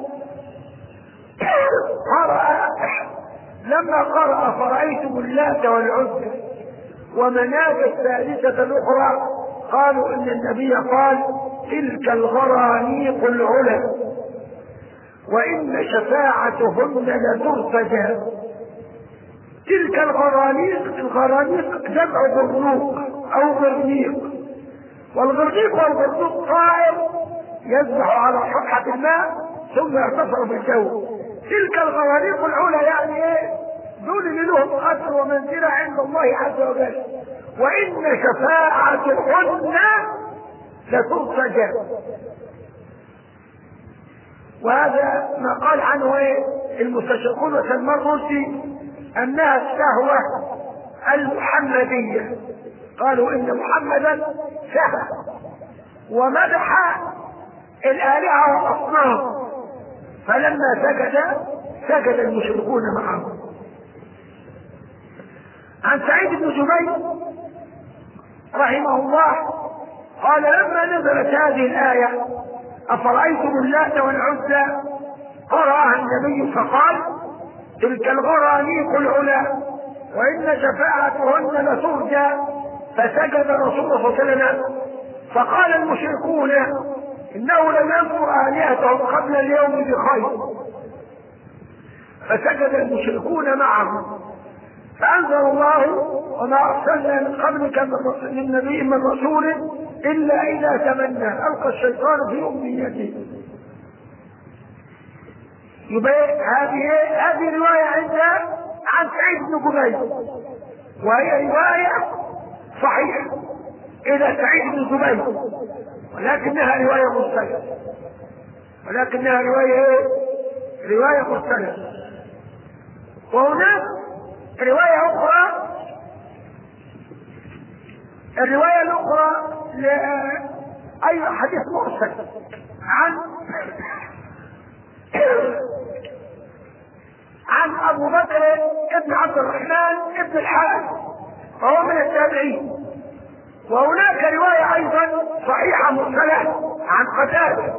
قرأ لما قرأ فرأيتم اللات والعزى ومناة الثالثة الأخرى قالوا إن النبي قال تلك الغرانيق العلا وإن شفاعتهن لترتجى. تلك الغرانيق، الغرانيق جمع غرنوق أو غرنيق، والغرنيق والغرنوق طائر يسبح على سطح الماء ثم يرتفع بالجو. تلك الغرانيق العلا يعني ايه؟ دول اللي لهم قدر ومنزله عند الله عز وجل. وإن شفاعتهن لترتجى. وهذا ما قال عنه ايه المستشرقون وسلمان الرشدي انها الشهوة المحمدية. قالوا ان محمدا شهوة، ومدح الآلهة والأصنام، فلما سجد سجد المشركون معه. عن سعيد بن جبير رحمه الله قال لما نزلت هذه الآية أفرأيتم اللات والعزى قرأها النبي فقال تلك الغرانيق العلا وإن شفاعتهن لترجى، فسجد رسول الله صلى الله عليه وسلم. فقال المشركون إنه لم يذكر آلهتهم قبل اليوم بخير، فسجد المشركون معه. فأنزل الله وما أرسلنا من قبلك من نبي من رسول إلا إذا تمنى ألقى الشيطان في أمنيته. يبقى هذه هذه رواية عندها عن سعيد بن جبير، وهي رواية صحيحة إلى سعيد بن جبير، ولكنها رواية مرسلة، ولكنها رواية إيه؟ رواية مرسلة. وهناك رواية أخرى، الرواية الأخرى لأي حديث مرسل عن عن أبو بكر ابن عبد الرحمن ابن الحارث وهو من التابعين. وهناك رواية أيضا صحيحة مرسلة عن قتادة،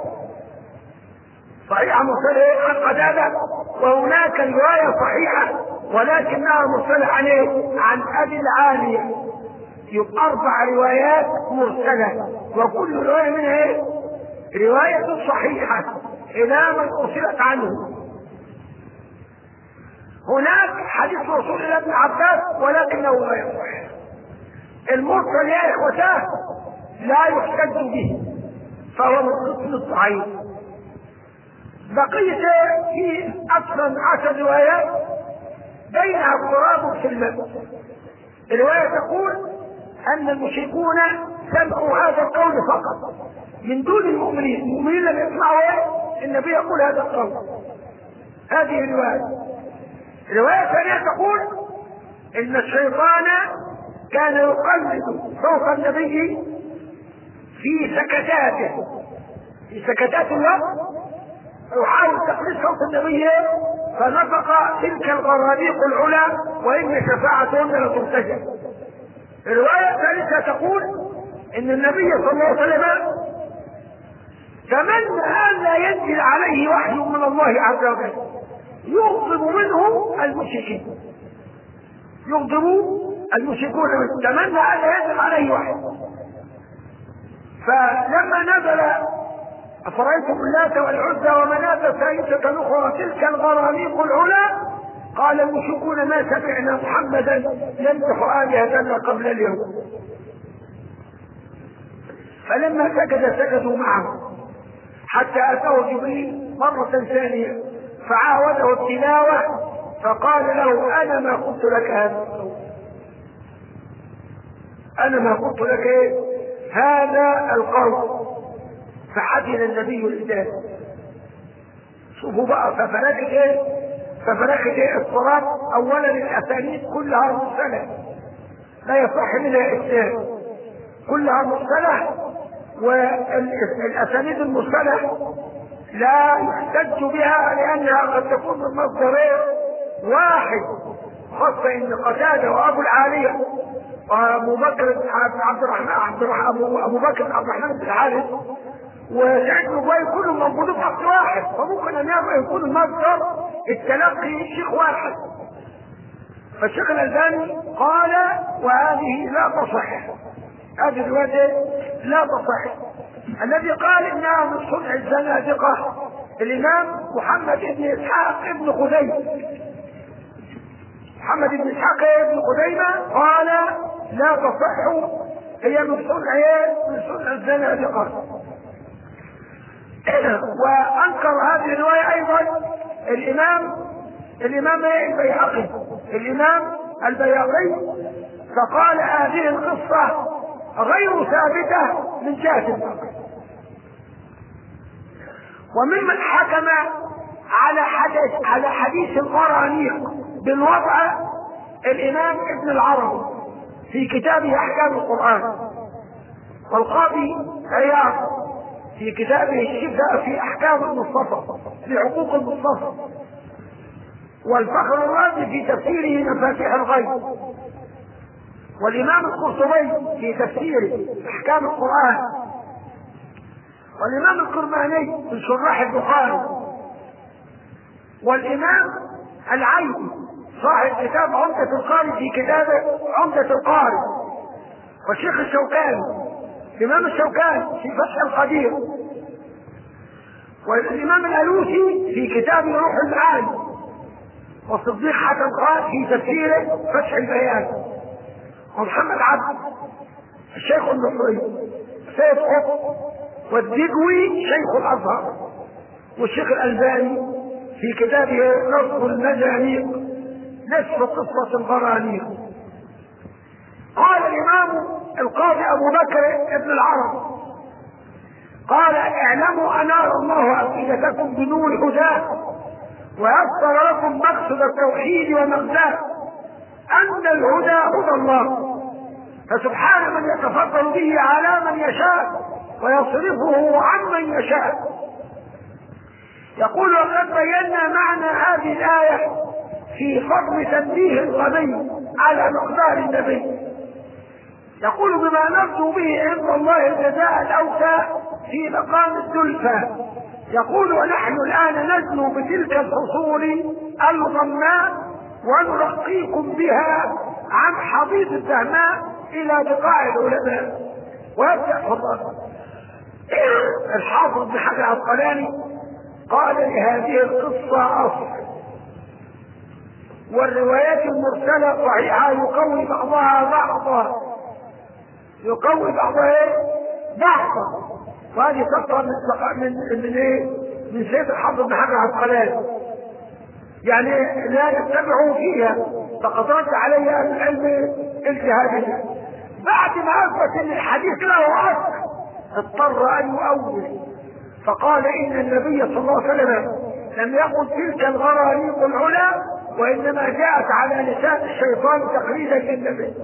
صحيحة مرسلة عن قتادة، وهناك رواية صحيحة ولكنها مرسلة عن ايه؟ عن أبي العالية. يبقى أربع روايات مرسلة، وكل رواية منها ايه؟ رواية صحيحة إلى من أرسلت عنه. هناك حديث رسول الله ابن عباس ولكنه لا يصح. المرسل يا إخوتاه لا يحتج به، فهو من قسم الصحيح. بقية في أكثر من عشر روايات بينها اضطراب في المد. الرواية تقول أن المشركون سمعوا هذا القول فقط من دون المؤمنين، المؤمنين لم يسمعوا النبي يقول هذا القول. هذه الرواية. الرواية الثانية تقول إن الشيطان كان يقلد صوت النبي في سكتاته، في سكتات الوقت يحاول تقليد صوت النبي، فنطق تلك الغرانيق العلا وإن شفاعتهن لترتجى. الرواية الثالثة تقول إن النبي صلى الله عليه وسلم تمنى أن لا ينزل عليه وحي من الله عز وجل يغضب منه المشركين، يغضب المشركون منه، تمنى أن لا ينزل عليه وحي. فلما نزل أفرأيتم اللات والعزى ومناة الثالثة الأخرى تلك الغرانيق العلا قال المشركون ما سمعنا محمدا يمدح آلهتنا قبل اليوم. فلما سجد سجدوا معه. حتى أتاه جبريل مرة ثانية فعاوده التلاوة فقال له أنا ما قلت لك هذا أنا ما قلت لك إيه؟ هذا القول. فحزن النبي لذلك. شوفوا بقى ففرقت ايه ففرقت ايه الصراط. اولا الاسانيد كلها مرسله لا يصح منها اسناد، كلها مرسله، والاسانيد المرسله لا يحتج بها لانها قد تكون من مصدرين واحد، خاصه ان قتاده وابو العاليه وابو بكر عبد الرحمن عبد الرحمن ابو بكر عبد الرحمن بن الحارث وسعيد بن جبير كلهم موجودين في وقت واحد، فممكن ان يكون المصدر التلقي شيخ واحد. فالشيخ الألباني قال وهذه لا تصح، هذه الرواية لا تصح. الذي قال انها من صنع الزنادقة الامام محمد بن اسحاق ابن خزيمة. محمد بن اسحاق ابن خزيمة قال لا تصح، هي من صنع من صنع الزنادقة. وانكر هذه الرواية ايضا الامام الامام البيهقي الامام البيهقي فقال هذه القصة غير ثابتة من جهة النقل. وممن حكم على حديث على حديث الغرانيق بالوضع الامام ابن العربي في كتابه احكام القرآن، والقاضي عياض في كتابه الشفاء في احكام المصطفى في حقوق المصطفى، والفخر الرازي في تفسيره مفاتيح الغيب، والامام القرطبي في تفسيره احكام القرآن، والامام الكرماني في شراح البخاري، والامام العيني صاحب كتاب عمدة القاري في كتابه عمدة القاري، والشيخ الشوكاني الامام الشوكاني في فتح القدير، والامام الالوسي في كتاب روح المعاني، والصديق حسن خان في تفسيره فتح البيان، ومحمد عبد الشيخ المصري سيد قطب، والدجوي شيخ الازهر، والشيخ الالباني في كتابه نصب المجانيق نصف قصة الغرانيق. قال الامام القاضي ابو بكر ابن العربي قال اعلموا انار الله افئدتكم بنور هداه ويسر لكم مقصد التوحيد ومغزاه ان الهدى هدى الله، فسبحان من يتفضل به على من يشاء ويصرفه عمن يشاء. يقول وقد بينا معنى هذه الآية في فضل تنبيه الغني على مقدار النبي. يقول بما نرجو به عند الله الجزاء الأوفى في مقام الزلفى. يقول ونحن الآن نزنو بتلك الفصول الغماء ونرقيكم بها عن حضيض الدهماء إلى بقاع العلماء. ويبدأ فضل الحافظ بن حجر العسقلاني قال لهذه القصة أصل، والروايات المرسلة صحيحة يقوي بعضها بعضا يقوي بعضها بعضا وهذه تقرأ من من من ايه من سيد الحافظ بن حجر العسقلاني، يعني لا يتبعوا فيها فقد رد علي اهل العلم الجهادية بعد ما اثبت ان الحديث له اصل اضطر ان يؤول فقال ان النبي صلى الله عليه وسلم لم يقل تلك الغرانيق العلا وانما جاءت على لسان الشيطان تقليدا للنبي.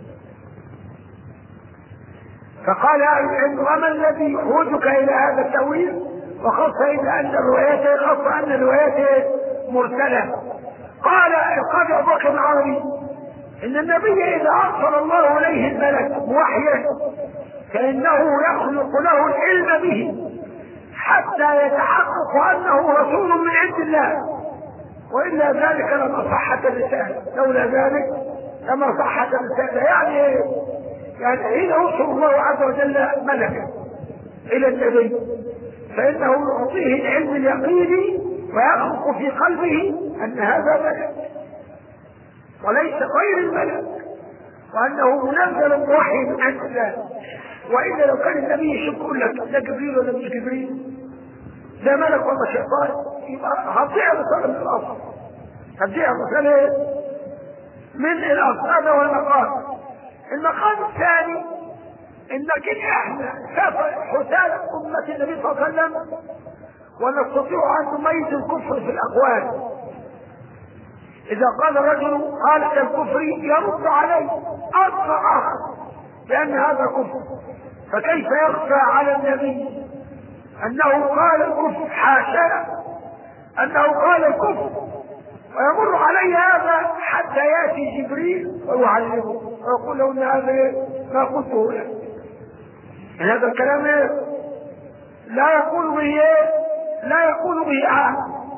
فقال اهل العلم وما الذي يحوجك الى هذا التأويل وخاصة الى ان الروايات خاصة ان الروايات مرسلة. قال القاضي ابو بكر العربي ان النبي اذا ارسل الله اليه الملك موحيا فانه يخلق له العلم به حتى يتحقق انه رسول من عند الله، والا ذلك لما صحت الرسالة، لولا ذلك لما صحت الرسالة. يعني ايه؟ يعني حين يرسل الله عز وجل ملكا الى النبي فانه يعطيه العلم اليقيني ويخلق في قلبه ان هذا ملك وليس غير الملك، وانه منزل بوحي من عند الله. والا لو كان النبي يشوف يقول لك ده جبريل ولا مش جبريل، ده ملك ولا شيطان، يبقى هتضيع الرسالة من الأصل، هتضيع الرسالة من الأصل. هذا هو المقام. المقام الثاني إنك إحنا حسان أمة النبي صلى الله عليه وسلم ونستطيع أن نميز الكفر في الأقوال. إذا قال رجل قال الكفر يرد عليه أصرع لأن هذا كفر، فكيف يخفى على النبي أنه قال الكفر؟ حاشا أنه قال الكفر، ويمر عليه هذا حتى يأتي جبريل ويعلمه ويقول له إن هذا ما قلته له. هذا الكلام لا يقول به لا يقول به أحد.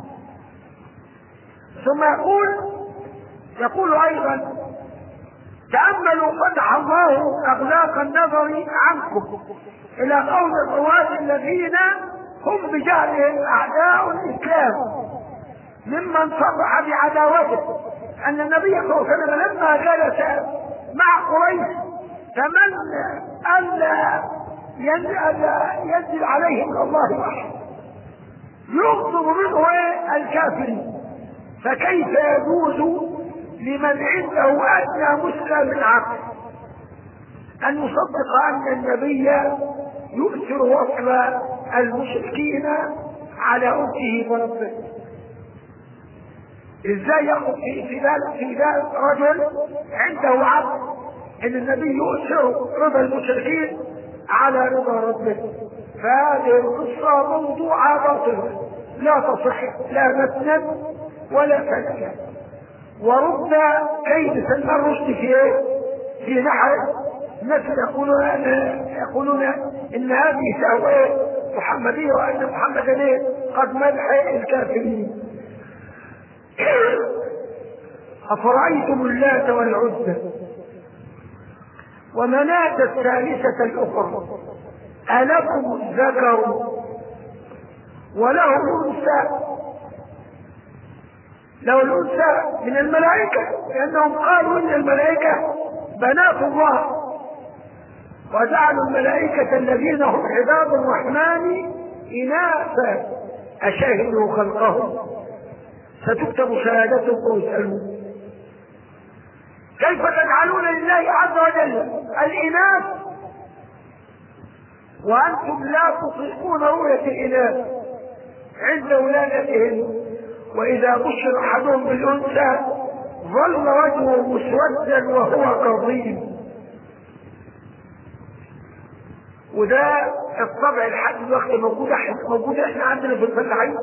ثم يقول يقول أيضا تأملوا فتح الله أغلاق النظر عنكم إلى قول الرواة الذين هم بجهلهم أعداء الإسلام ممن صرح بعداوته أن النبي صلى الله عليه وسلم لما جلس مع قريش تمنى ألا ينزل عليهم من الله وحي يغضب منه الكافرين، فكيف يجوز لمن عنده أدنى مسلم من عقل أن يصدق أن النبي يؤثر وصل المشركين على أمته وربه؟ إزاي يأخذ في ذلك في ذلك رجل عنده عقل أن النبي يؤثر رضا المشركين على رضا ربه؟ فهذه القصة موضوعة باطلة لا تصح لا مسند ولا سند. ورب كيد سلمان رشدي في ايه؟ في نحر الناس يقولون يقولون ان هذه سهوة محمدية وان محمدا قد مدح الكافرين. افرأيتم اللات والعزى ومناة الثالثة الاخرى ألكم الذكر وله الأنثى؟ لو الأنثى من الملائكة لأنهم قالوا إن الملائكة بنات الله، وجعلوا الملائكة الذين هم عباد الرحمن إناثا أشهدوا خلقهم ستكتب شهادتهم ويسألون. كيف تجعلون لله عز وجل الإناث وأنتم لا تطيقون رؤية الإناث عند ولادتهم؟ وإذا بشر أحدهم بالأنثى ظل وجهه مسودا وهو كظيم. وده الطبع لحد دلوقتي موجود موجود احنا عندنا في الفلاحين،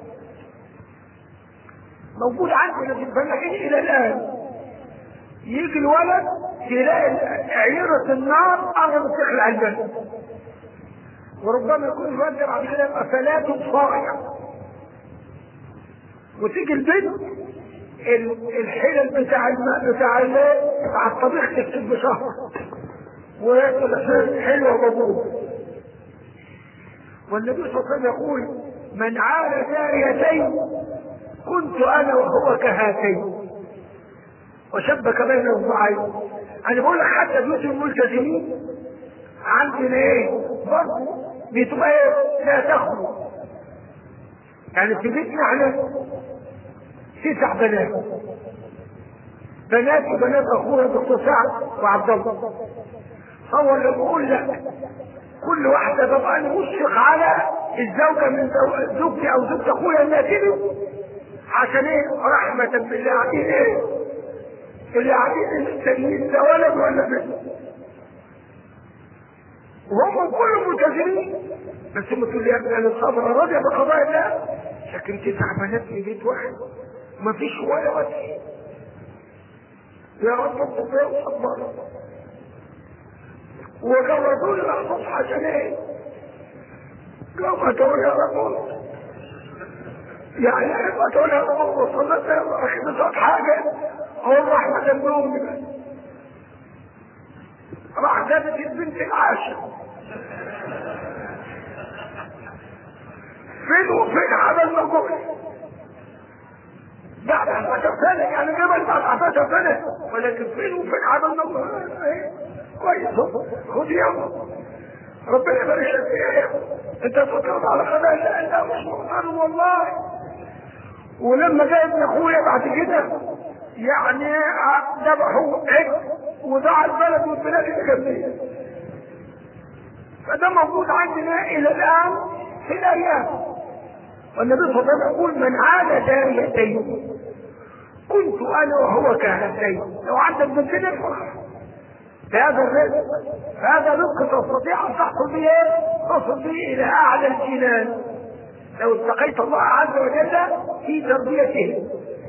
موجود عندنا في الفلاحين إلى الآن. يجي الولد تلاقي عيرة النار قربت تخلع الجنة، وربما يكون الولد بعد كده يبقى فلاته صايع. وتيجي البنت الحلل بتاع الماء بتاع بتاع الطبيخ تكتب بشهر ويأكل حلوة وبابوه. والنبي صلى الله عليه وسلم يقول من عال جاريتين كنت انا وهو كهاتين وشبك بين اصبعين. انا بقول لك حتى بيوت الملتزمين عندنا ايه برضه بتبقى ايه لا تخلو. يعني في بيتنا احنا تسع بنات بنات وبنات اخويا دكتور سعد وعبد الله. هو اللي بقول لك كل واحده ببقى انا مشفق على الزوجه من زوجتي او زوجة اخويا انها تلد عشان ايه؟ رحمه بالله. قاعدين ايه؟ اللي قاعدين التانيين ده ولد ولا بنت وهم كلهم ملتزمين، بس هم تقول لي يا ابني انا صابر راضي بقضاء الله، لكن تسع بنات في بيت واحد مفيش ولا وجه. يا رب الطبيعي وصبر. وجوزوني مخصوص عشان ايه؟ لو تقول يا رب يعني لما تقول يا رب وصلت يا اخي بصوت حاجه هو رحمه النوم بس راح جابت البنت العاشر. فين وفين عمل مجهول بعد أربعتاشر سنة، يعني جبل بعد أربعتاشر سنة، ولكن فين وفين عمل مجهول كويس. خد يوم ربنا يبارك لك فيها. انت فكرت على خبائل؟ لا لا مش مقتنع والله. ولما جاء ابن اخويا بعد كده يعني ذبحوا عجل وضاع البلد والبلاد الجنبيه. فده موجود عندنا الى الان في الايام. والنبي صلى الله عليه وسلم يقول من عاد داعيتين كنت انا وهو كهاتين. لو عندك بنتين افرح بهذا الرزق، هذا رزق تستطيع ان تحصل به تصل به الى اعلى الجنان لو اتقيت الله عز وجل في تربيته.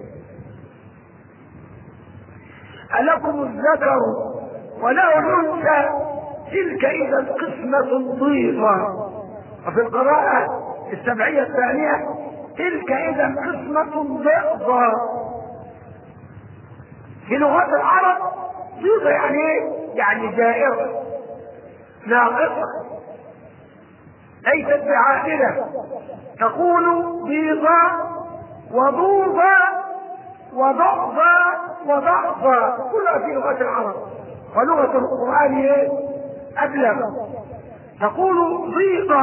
ألكم الذكر وله الأنثى تلك إذا قسمة ضيقة. وفي القراءة السبعية الثانية تلك إذا قسمة ضيقة. في لغات العرب ضيقة يعني ايه؟ يعني دائرة ناقصة ليست بعادلة. تقول بيضة وضوضة وضعضة وضعضة كلها في لغة العرب، ولغة القرآن أبلغ. تقول ضيضة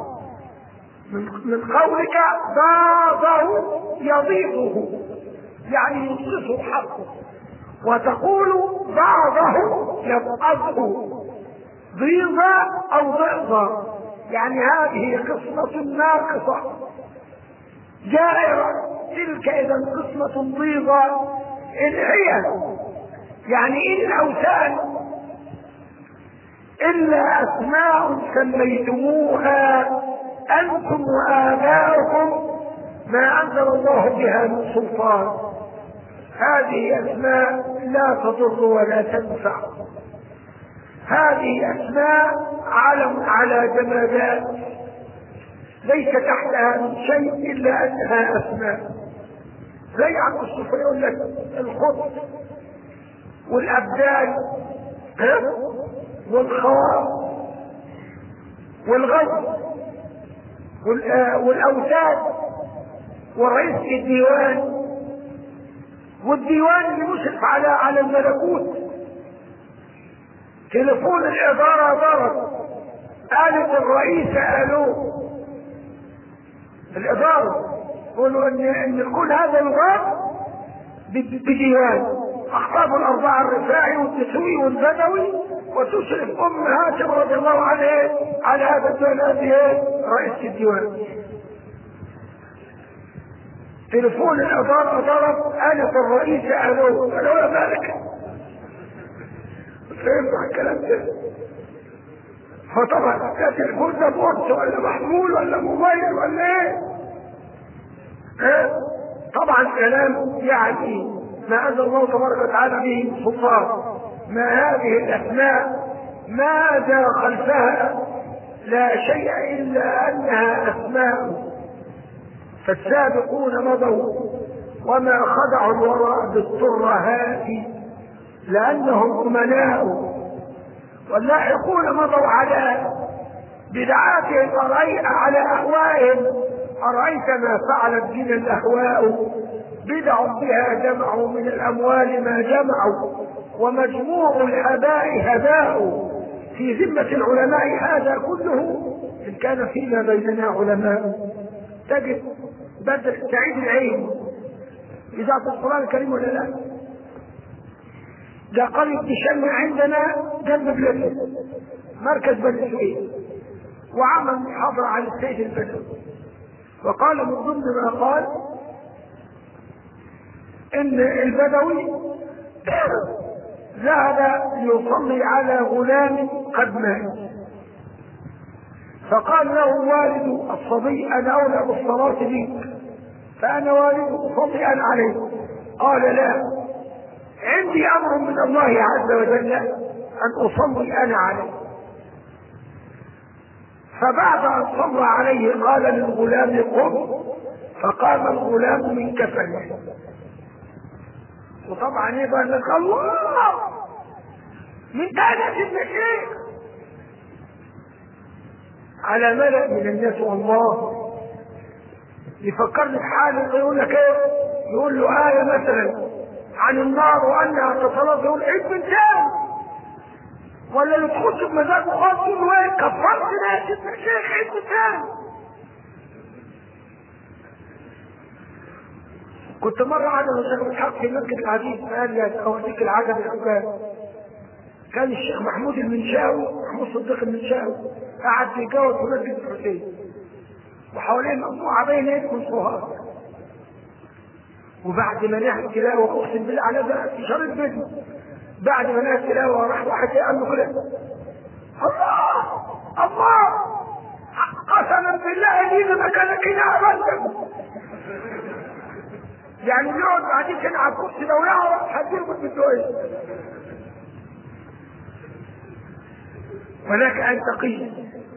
من قولك ضاضه يضيضه يعني ينقصه حقه، وتقول ضاضه يضعضه. ضيضة أو ضعضة يعني هذه قسمة ناقصة جائرة. تلك إذا قسمة ضيضة. إن هي يعني إن الأوثان إلا أسماء سميتموها أنتم وآباؤكم ما أنزل الله بها من سلطان. هذه أسماء لا تضر ولا تنفع. هذه أسماء علم على جمادات ليس تحتها من شيء إلا أنها أسماء. زي عم الصفر يقول لك الخط والأبدان والخواص والغوث والأوتاد ورئيس الديوان والديوان اللي مشرف على على الملكوت. تليفون الإدارة ضرب، قالت الرئيس قالوه الإدارة يقولوا ان ان كل هذا يضاف بديوان اخطاب الاربعه الرفاعي والدسوقي والبدوي وتشرف ام هاشم رضي الله عنها على هذا الديوان. هذه رئيس الديوان. تليفون الاداره ضرب، انا في الرئيس قالوه قالوا يا مالك فهمت الكلام ده. فطبعا ده تليفون ده بورس ولا محمول ولا موبايل ولا ايه؟ طبعا كلام يعني ما انزل الله تبارك وتعالى به سلطان. ما هذه الاسماء ماذا خلفها؟ لا شيء الا انها اسماء. فالسابقون مضوا وما خدعوا الوراء بالترهات لانهم امناء، واللاحقون مضوا على بدعاتهم على اهوائهم. أرأيت ما فعلت بنا الأهواء بدع بها جمعوا من الأموال ما جمعوا ومجموع الآباء هباء. في ذمة العلماء هذا كله إن كان فيما بيننا علماء. تجد بدر تعيد العين إذاعة القرآن الكريم ولا لا؟ ده قرية بشمع عندنا جنب بلده مركز بني سويد، وعمل محاضرة على السيد البدوي، وقال من ضمن ما قال ان البدوي ذهب ليصلي على غلام قد مات، فقال له والد الصبي انا اولى بالصلاة بك، فانا والد اصلي انا عليه. قال لا، عندي امر من الله عز وجل ان اصلي انا عليه. فبعد ان صلى عليه قال للغلام قم، فقام الغلام من كفنه. وطبعا يبقى لك الله من كانت الشيخ على ملأ من الناس. والله يفكرني بحاله، يقول لك ايه؟ يقول له آية مثلا عن النار وانها تتلظى، يقول عيد من تاني ولا اللي تخش بمزاجه خالص تقول له ايه كفرت ناس يا شيخ انت تاني. كنت مرة قاعد انا وشيخ الحق في مسجد العزيز قال لي اوديك العجب يا حجاج. كان الشيخ محمود المنشاوي محمود صديق المنشاوي قاعد في جوة في مسجد الحسين وحوالين مجموعة بين من صهار. وبعد ما نهى التلاوة اقسم بالله على ده في شريط فيديو، بعد ما نهى التلاوة راح واحد قال له كده الله الله قسما بالله اني مكانك هنا ابدا. يعني يقعد بعدين كان على الكرسي لو يعرف هتجيبه بالدوية. ولك ان تقي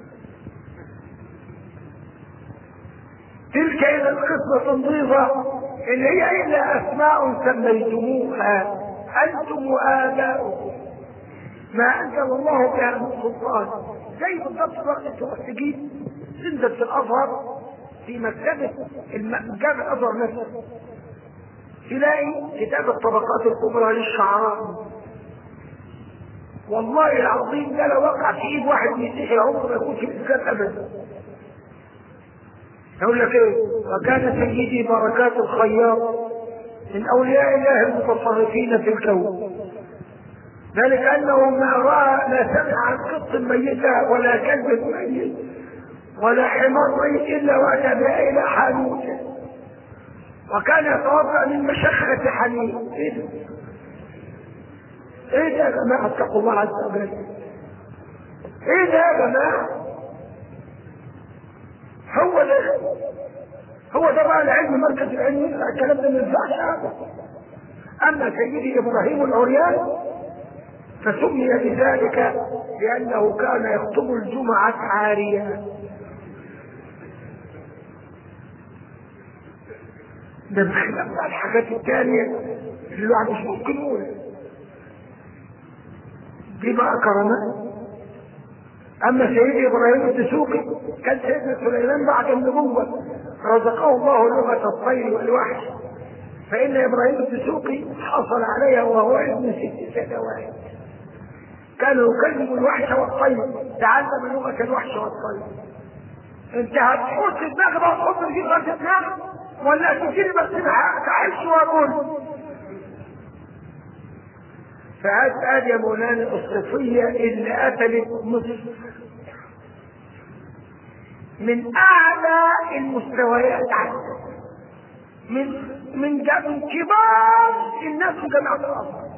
تلك اذا القسمة ضيفة ان هي الا اسماء سميتموها انتم واباؤكم ما انزل الله بها من سلطان. زي بالضبط وقت تروح تجيب تنزل في الازهر في مكتبة جامع الازهر نفسه تلاقي كتاب الطبقات الكبرى للشعراء. والله العظيم ده لو وقع في ايد واحد مسيحي عمره ما يكون في الاسلام ابدا. يقول لك ايه وكان سيدي بركات الخياط من اولياء الله المتصرفين في الكون، ذلك انه ما راى ما سمع عن قط ميته ولا كلب ميت ولا حمار ميت الا واتى بها الى حانوته، وكان يتوضا من مشخه حنين. ايه ده؟ ايه ده يا جماعه اتقوا الله عز وجل؟ ايه ده يا جماعه؟ هو ده هو ده بقى العلم مركز العلم يطلع الكلام ده ما ينفعش ابدا. اما سيدي ابراهيم العريان فسمي بذلك لانه كان يخطب الجمعه عاريا. ده بخلاف بقى الحاجات الثانيه اللي الواحد مش ممكن يقولها دي بقى كرامات. اما سيدي ابراهيم الدسوقي كان سيدنا سليمان بعد النبوه رزقه الله لغه الطير والوحش، فان ابراهيم الدسوقي حصل عليها وهو ابن ست سنوات. كان يكلم الوحش والطير، تعلم لغه الوحش والطير. انت هتحط دماغك بقى وتحط الجيب في دماغك ولا تجيب بس تحس واقول؟ فهذه آدي يا مولانا الصوفية اللي قتلت مصر من أعلى المستويات عنها، من من من كبار الناس في جامعة الأزهر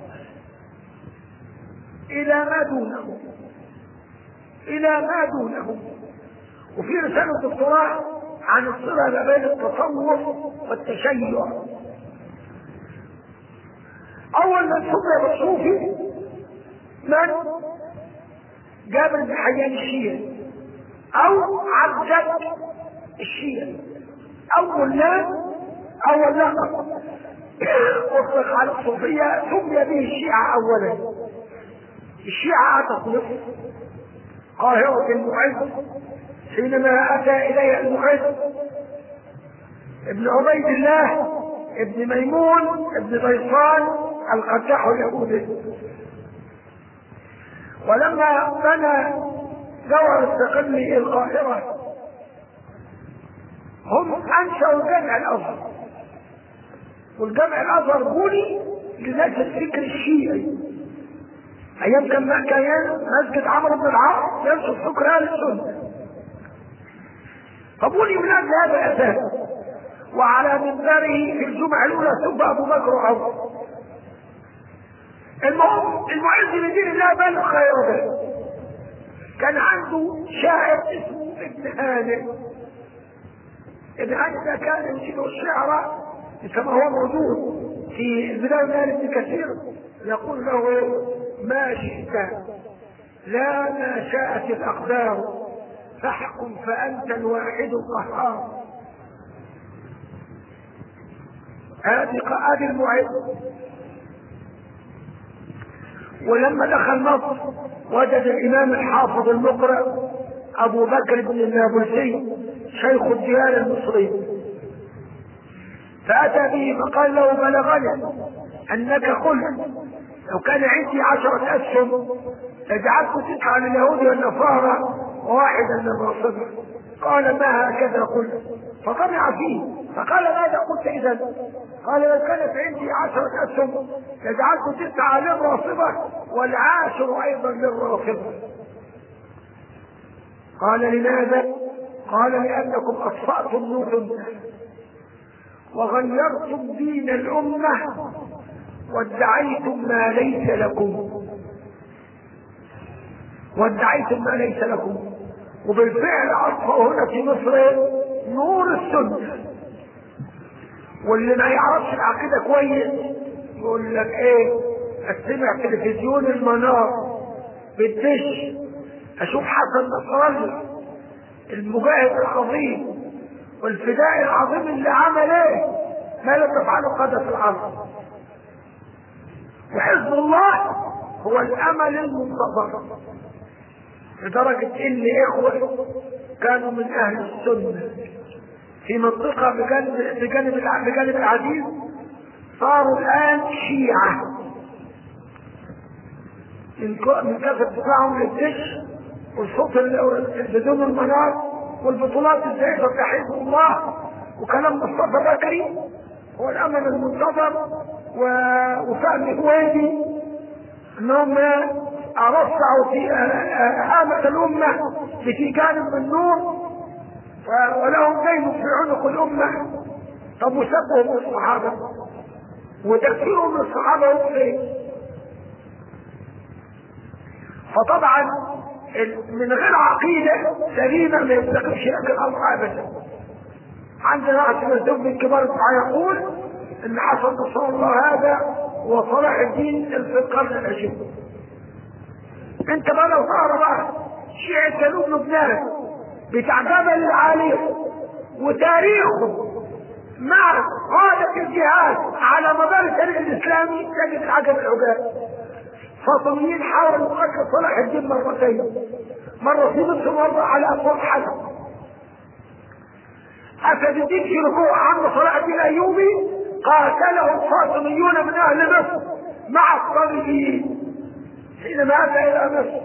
إلى ما دونه إلى ما دونه. وفي رسالة دكتوراه عن الصلة ما بين التصوف والتشيع. اول من سمي بالصوفي من؟ جابر بن حيان الشيعي او عبد الشيعي. اول ناس اول لقب اطلق على الصوفيه سمي به الشيعه اولا. الشيعه اتت مصر قاهره المعز حينما اتى اليها المعز ابن عبيد الله ابن ميمون ابن بيصان القداح اليهودي. ولما بنى دور التقلي القاهرة هم انشأوا جامع الازهر، والجامع الازهر بني لناس الفكر الشيعي ايام كان كان مسجد عمرو بن العاص ينشر فكر اهل السنه، فبني من اجل هذا الاساس. وعلى منبره في الجمعة الأولى سب أبو بكر وعمر. المهم المعز لدين الله بن خيربان كان عنده شاعر اسمه ابن هانئ. ابن هانئ ده كان ينشد الشعر كما هو موجود في البداية من ابن كثير، يقول له ما شئت لا ما شاءت الأقدار فاحكم فأنت الواحد القهار. هذه قائد المعز. ولما دخل مصر وجد الامام الحافظ المقرئ ابو بكر بن النابلسي شيخ الديانه المصري، فاتى به فقال له بلغني انك قلت لو كان عندي عشرة أسهم لجعلت تسعة لليهود والنصارى وواحدا للرافضة. قال ما هكذا قلت، فطمع فيه فقال ماذا قلت إذا؟ قال لو كانت عندي عشرة أسهم لجعلت تسعة للرافضة والعاشر أيضا للرافضة. قال لماذا؟ قال لأنكم أطفأتم نور وغيرتم دين الأمة وادعيتم ما ليس لكم وادعيتم ما ليس لكم وبالفعل أطفأوا هنا في مصر نور السنة. واللي ما يعرفش العقيدة كويس يقول لك ايه، استمع تلفزيون المنار بالدش اشوف حسن نصر الله المجاهد العظيم والفداء العظيم اللي عمل ايه ما لم تفعله قادة العرب. وحزب الله هو الامل المنتظر، لدرجة ان اخوة كانوا من اهل السنة في منطقة بجانب بجانب بجانب العزيز صاروا الان شيعة من كثرة دفاعهم للدش والصوت بدون المنار والبطولات الزائفة في حزب الله وكلام مصطفى بكري هو الامل المنتظر. وفهم هويدي انهم ارفعوا في هامة الامة في جانب من النور ولهم دين في عنق الامة. طب وسبهم الصحابة وتكفيرهم الصحابة هم فين؟ فطبعا من غير عقيدة سليمة ما يستقبش لك الامر ابدا. عندنا واحد من من كبار الصحابة يقول ان حسن نصر الله هذا هو صلاح الدين في القرن العشرين. انت بقى لو صار بقى شيعة جنوب لبنان بتاع جبل العالية وتاريخه مع قادة الجهاد على مدار التاريخ الاسلامي تجد العجب العجاب. فاطميين حاولوا قتل صلاح الدين مرتين، مرة في مصر ومرة على ابواب حلب. اسد الدين في ركوع عم صلاح الدين الايوبي قاتله الفاطميون من اهل مصر مع الصليبيين حينما اتى الى مصر.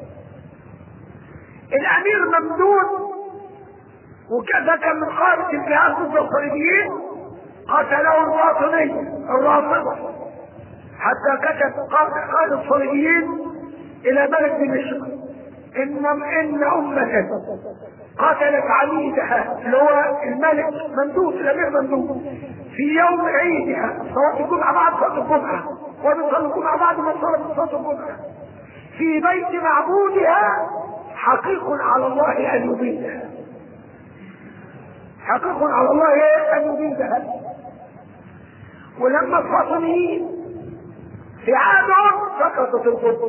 الامير ممدون وكذا كان من قادة الجهاد ضد الصليبيين قتله الفاطمي الرافضة حتى كتب قائد الصليبيين الى ملك دمشق ان ان امة قتلت عميدها اللي هو الملك ممدود الامير ممدود في يوم عيدها صلاة الجمعة بعد صلاة الجمعة وبتصلي الجمعة بعد ما صلت صلاة الجمعة في بيت معبودها حقيق على الله ان يبيدها حقيق على الله ان يبيدها. ولما الفاطميين في عادهم سقطت القدس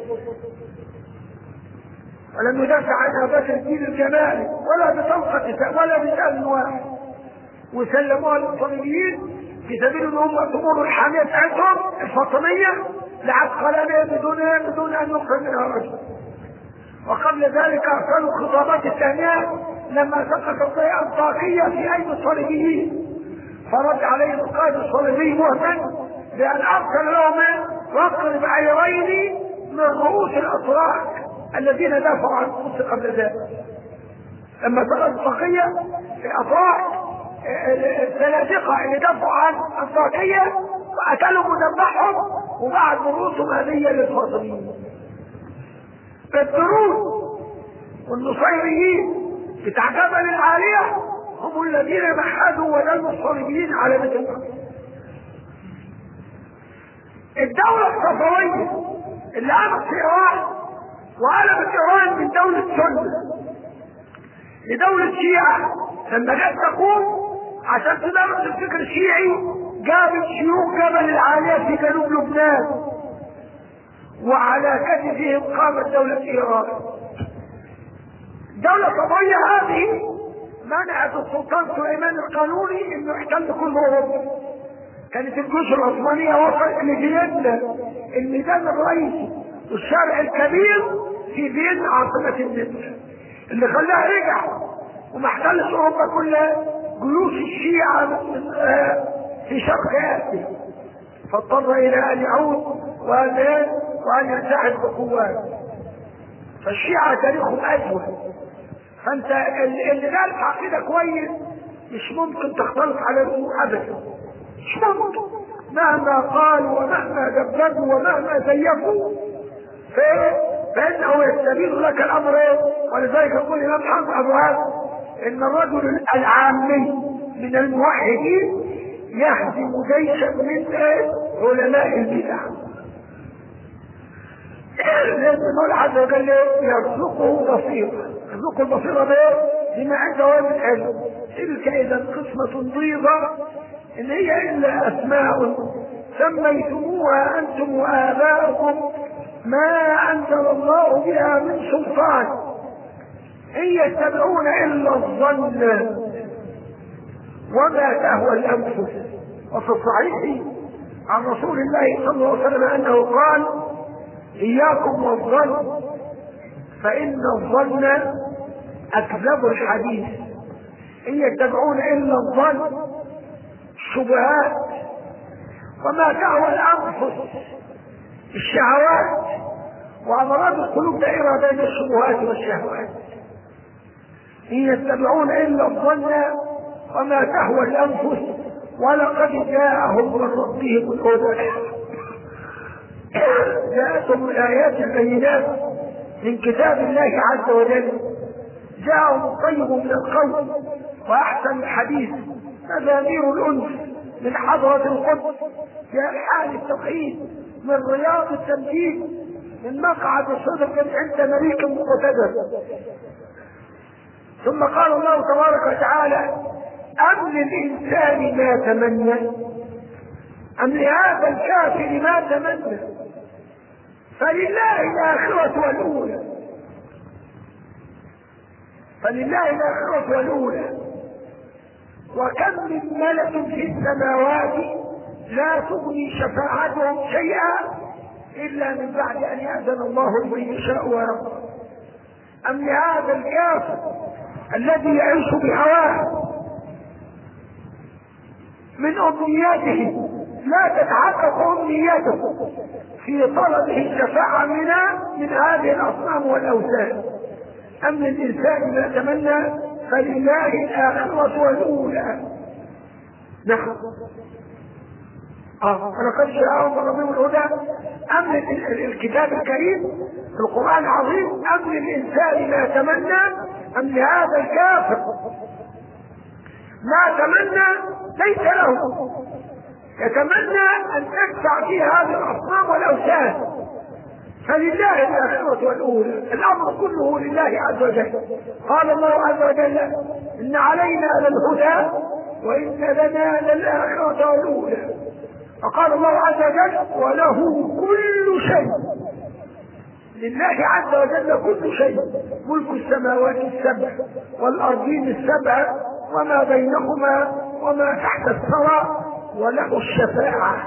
ولم يدافع عنها بشر الدين الجمالي ولا بطلقة ولا بشأن واحد وسلموها للصليبيين في سبيل ان هم تمر الحامية بتاعتهم الفاطمية لعسقلانية بدون بدون ان يقتل منها رجل. وقبل ذلك ارسلوا خطابات التهنئة لما سقطت انطاكية في ايدي الصليبيين فرد عليهم القائد الصليبي مهما بان ارسل لهم رقم بعيرين من رؤوس الاتراك الذين دافعوا عن القدس قبل ذلك. لما سقطت انطاكية الاتراك الزنادقة اللي دافعوا عن انطاكية وقتلوا مذبحهم وبعد رؤوسهم هدية للفاطميين. الدروز والنصيريين بتاع جبل العالية هم الذين مهدوا ودلوا الصليبيين على بيت المقدس. الدولة الصفوية اللي قامت في ايران وقلبت ايران من دولة سنة لدولة شيعة لما جت تقوم عشان تدرس الفكر الشيعي جابت شيوخ جبل العالية في جنوب لبنان وعلى كتفهم قامت دولة ايران. الدولة الصفوية هذه منعت السلطان سليمان القانوني انه يحتل كل اوروبا. كانت الجيوش العثمانية وصلت لفيينا الميدان الرئيسي والشارع الكبير في فيينا عاصمة النمسا اللي خلاها رجع وما احتلش اوروبا كلها جيوش الشيعة في شرق اسيا فاضطر الى ان يعود وأن وأن ينسحب بقوات. فالشيعة تاريخهم أجود. فأنت اللي قال عقيدة كويس مش ممكن تختلط على الأمور أبدا، مش ممكن، مهما قالوا ومهما دبروا ومهما زيفوا فإنه يستبين لك الأمر. ولذلك يقول الإمام حافظ أبو هاشم إن الرجل العامي من الموحدين يهزم جيشا من علماء البدع، لأن الله عز وجل يرزقه بصيرة، يرزقه البصيرة بما عنده من علم. تلك إذا قسمة ضيضة إن هي إلا أسماء سميتموها أنتم وآباؤكم ما أنزل الله بها من سلطان، إن يتبعون إلا الظن وما تهوى الأنفس. وفي الصحيح عن رسول الله صلى الله عليه وسلم أنه قال إياكم والظن فإن الظن أكذب الحديث، إن يتبعون إلا الظن الشبهات وما تهوى الأنفس الشهوات، وأمراض القلوب دائرة بين الشبهات والشهوات. إن يتبعون إلا الظن وما تهوى الأنفس ولقد جاءهم من ربهم الهدى. جاءتهم الآيات البينات من كتاب الله عز وجل، جاءهم الطيب من القول وأحسن الحديث مزامير الأنس من حضرة القدس، جاء حال التوحيد من رياض التمجيد، من مقعد الصدق عند مليك مقتدر. ثم قال الله تبارك وتعالى أم للإنسان ما تمنى، أم لهذا الكافر ما تمنى، فلله الآخرة والأولى، فلله الآخرة والأولى. وكم من ملك في السماوات لا تغني شفاعتهم شيئا إلا من بعد أن يأذن الله لمن يشاء ويرضى. أم لهذا الكافر الذي يعيش بهواه من أمنياته لا تتحقق أمنياته في طلبه الشفاعة منا من هذه الأصنام والأوثان. أم للإنسان ما تمنى فلله الآخرة والأولى. نعم اه ولقد جاءهم من ربهم الهدى. أم الكتاب الكريم في القرآن العظيم أم للإنسان ما تمنى، أم لهذا الكافر ما تمنى ليس له، يتمنى أن تدفع فيه هذه الأصنام والأوثان. فلله الآخرة والأولى، الأمر كله لله عز وجل. قال الله عز وجل إن علينا للهدى وإن لنا للآخرة والأولى. فقال الله عز وجل وله كل شيء، لله عز وجل كل شيء، ملك السماوات السبع والأرضين السبع وما بينهما وما تحت الثرى، وله الشفاعة.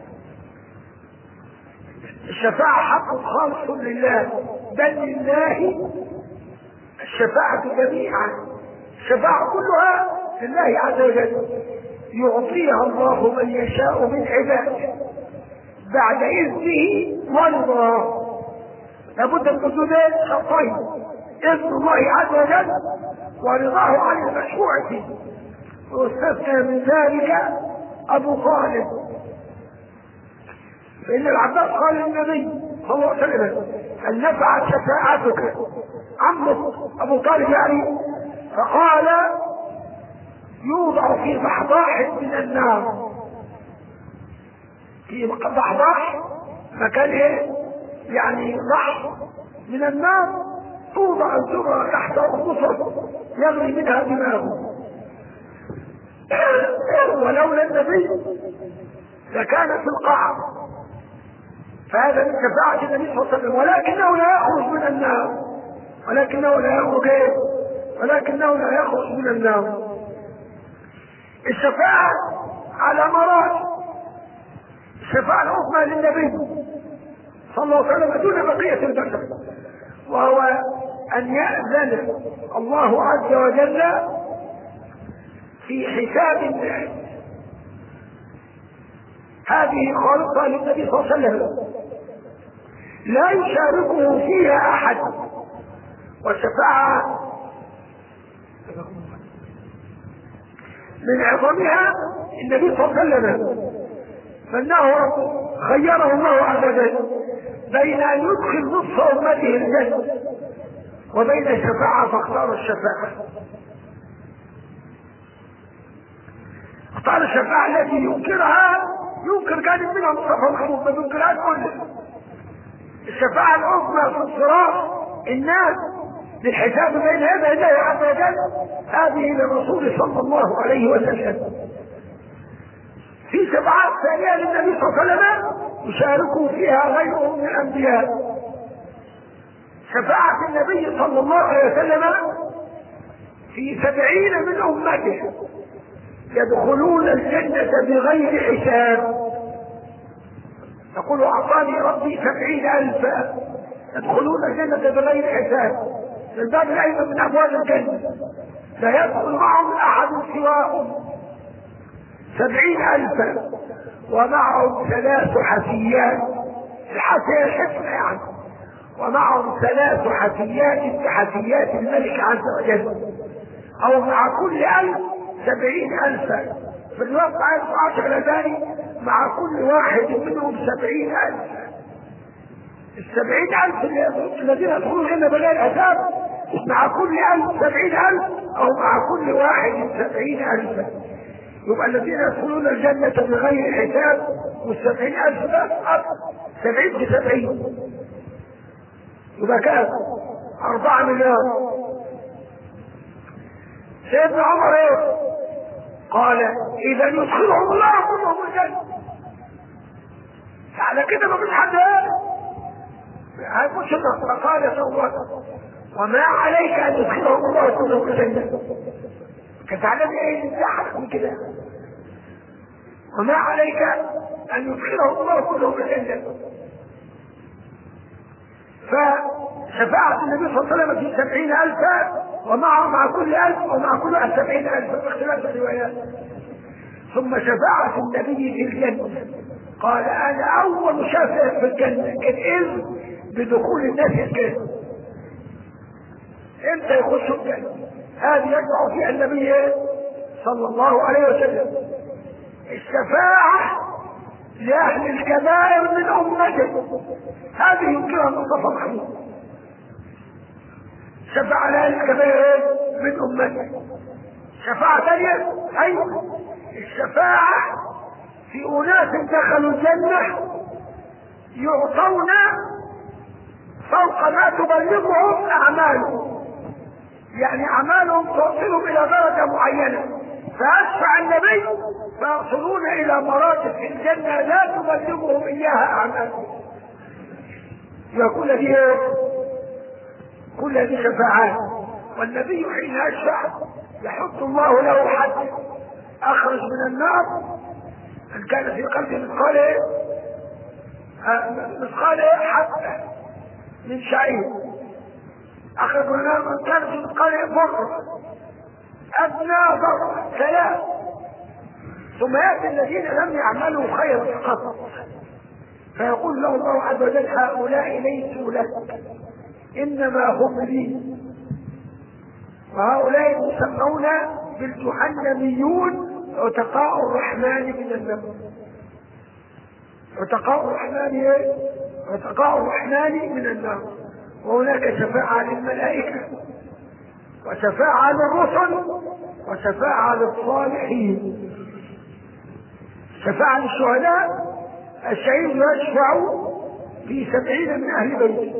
الشفاعة حق خالص لله، بل لله الشفاعة جميعا، الشفاعة كلها لله عز وجل، يعطيها الله من يشاء من عباده بعد إذنه ورضاه. لابد من وجودين شرطين، إذن الله عز وجل ورضاه عن المشروع فيه. واستثنى من ذلك أبو طالب، فإن العباس قال للنبي صلى الله عليه وسلم هل نفعت شفاعتك عمك أبو طالب يعني؟ فقال يوضع في ضحضاح من النار، في ضحضاح مكان ايه يعني ضحض من النار، توضع الزبرة تحت القصر يغلي منها دماغه. ولولا النبي لكان في القعر، فهذا من شفاعة النبي صلى الله عليه وسلم، ولكنه لا يخرج من النار، ولكنه لا يخرج ايه ولكنه لا يخرج من النار. الشفاعة على مراتب. الشفاعة العظمى للنبي صلى الله عليه وسلم دون بقية البشر، وهو أن يأذن الله عز وجل في حساب الناس. هذه خالصة للنبي صلى الله عليه وسلم، لا يشاركه فيها أحد. والشفاعة من عظمها النبي صلى الله عليه وسلم، فإنه خيره الله عز وجل بين أن يدخل نصف أمته الجنة وبين الشفاعة، فاختار الشفاعة. اختار الشفاعة التي ينكرها ينكر جانب منها مصطفى محمود، ما ينكرهاش كلها. الشفاعة العظمى في انصراف الناس للحساب بين يدي الله عز وجل هذه للرسول صلى الله عليه وسلم. في شفاعات ثانية للنبي صلى الله عليه وسلم يشاركه فيها غيره من الأنبياء. شفاعة النبي صلى الله عليه وسلم في سبعين من أمته يدخلون الجنة بغير حساب. يقول أعطاني ربي سبعين ألفا يدخلون الجنة بغير حساب، في الباب الأيمن من أبواب الجنة لا يدخل معهم أحد سواهم، سبعين ألفا ومعهم ثلاث حثيات، الحثية الحكمة يعني، ومعهم ثلاث حثيات كحثيات الملك عز وجل، أو مع كل ألف سبعين ألفا. في الواقع عشر لذلك مع كل واحد منهم سبعين ألفا. السبعين ألف الذين يدخلون الجنة بغير حساب مع كل ألف سبعين ألف، أو مع كل واحد سبعين ألفا. يبقى الذين يدخلون الجنة بغير حساب والسبعين ألف بس سبعين بسبعين، يبقى كام؟ أربعة مليار. سيدنا عمر ايه؟ قال إذا يدخلهم الله كلهم الجنة. على كده ما فيش حد ايه؟ هيخش النصر. قال صلى الله عليه وسلم وما عليك أن يدخلهم الله كلهم الجنة. كانت علامة ايه اللي تضحك من كده؟ وما عليك أن يدخلهم الله كلهم الجنة. فشفاعة النبي صلى الله عليه وسلم في سبعين ألفا ومعه مع كل ألف ومع كل ألف سبعين ألفا باختلاف الروايات. ثم شفاعة النبي في الجنة قال أنا أول شافع في الجنة كالإذن بدخول الناس الجنة. امتى يخشوا الجنة؟ هذه يدعو فيها النبي صلى الله عليه وسلم. الشفاعة لأهل الكبائر من أمته هذه يمكنها مصطفى محمود. شفاعة لأهل الكبائر من أمته. شفاعة ثانية أيضا الشفاعة في أناس دخلوا الجنة يعطون فوق ما تبلغهم أعمالهم، يعني أعمالهم توصلهم إلى درجة معينة، فأشفع النبي فيصلون إلى مراتب في الجنة لا تبلغهم إياها أعمالهم. يقول دي كل هذه شفاعات. والنبي حين يشفع يحط الله له حد أخرج من النار ان كان في قلبه مثقال مثقال حبة من شعير، اخرج من النار من كان في مثقال ذرة ادنى ذرة ثلاث. ثم ياتي الذين لم يعملوا خيرا قط فيقول له الله عز وجل هؤلاء ليسوا لك انما هم لي، وهؤلاء يسمون بالجهنميون عتقاء الرحمن من النار. عتقاء الرحمن ايه؟ عتقاء الرحمن من النار. وهناك شفاعة للملائكة وشفاعة للرسل وشفاعة للصالحين. شفاعة للشهداء الشهيد يشفع في سبعين من اهل بيته،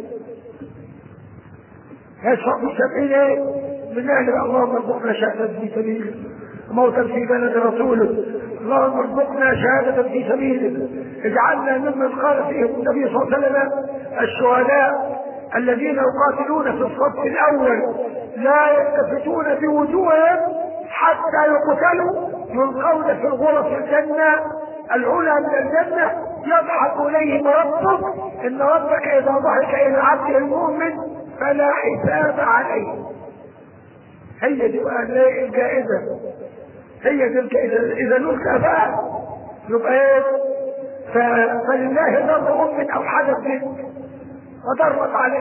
يشفع في سبعين من اهل. اللهم ارزقنا شهادة في سبيلك موتا في بلد رسوله، اللهم ارزقنا شهادة في سبيلك، اجعلنا ممن قال فيهم النبي صلى الله عليه وسلم الشهداء الذين يقاتلون في الصف الاول لا يلتفتون بوجوههم حتى يقتلوا، يلقون في الغرف الجنة العلى من الجنة يضحك اليهم ربك ان ربك اذا ضحك الى عبده المؤمن فلا حساب عليه. هي دي الجائزة، هي دي الجائزة. اذا نلقى بقى يبقى ايه؟ فلله ضر ام او حدث منك وضرت عليك.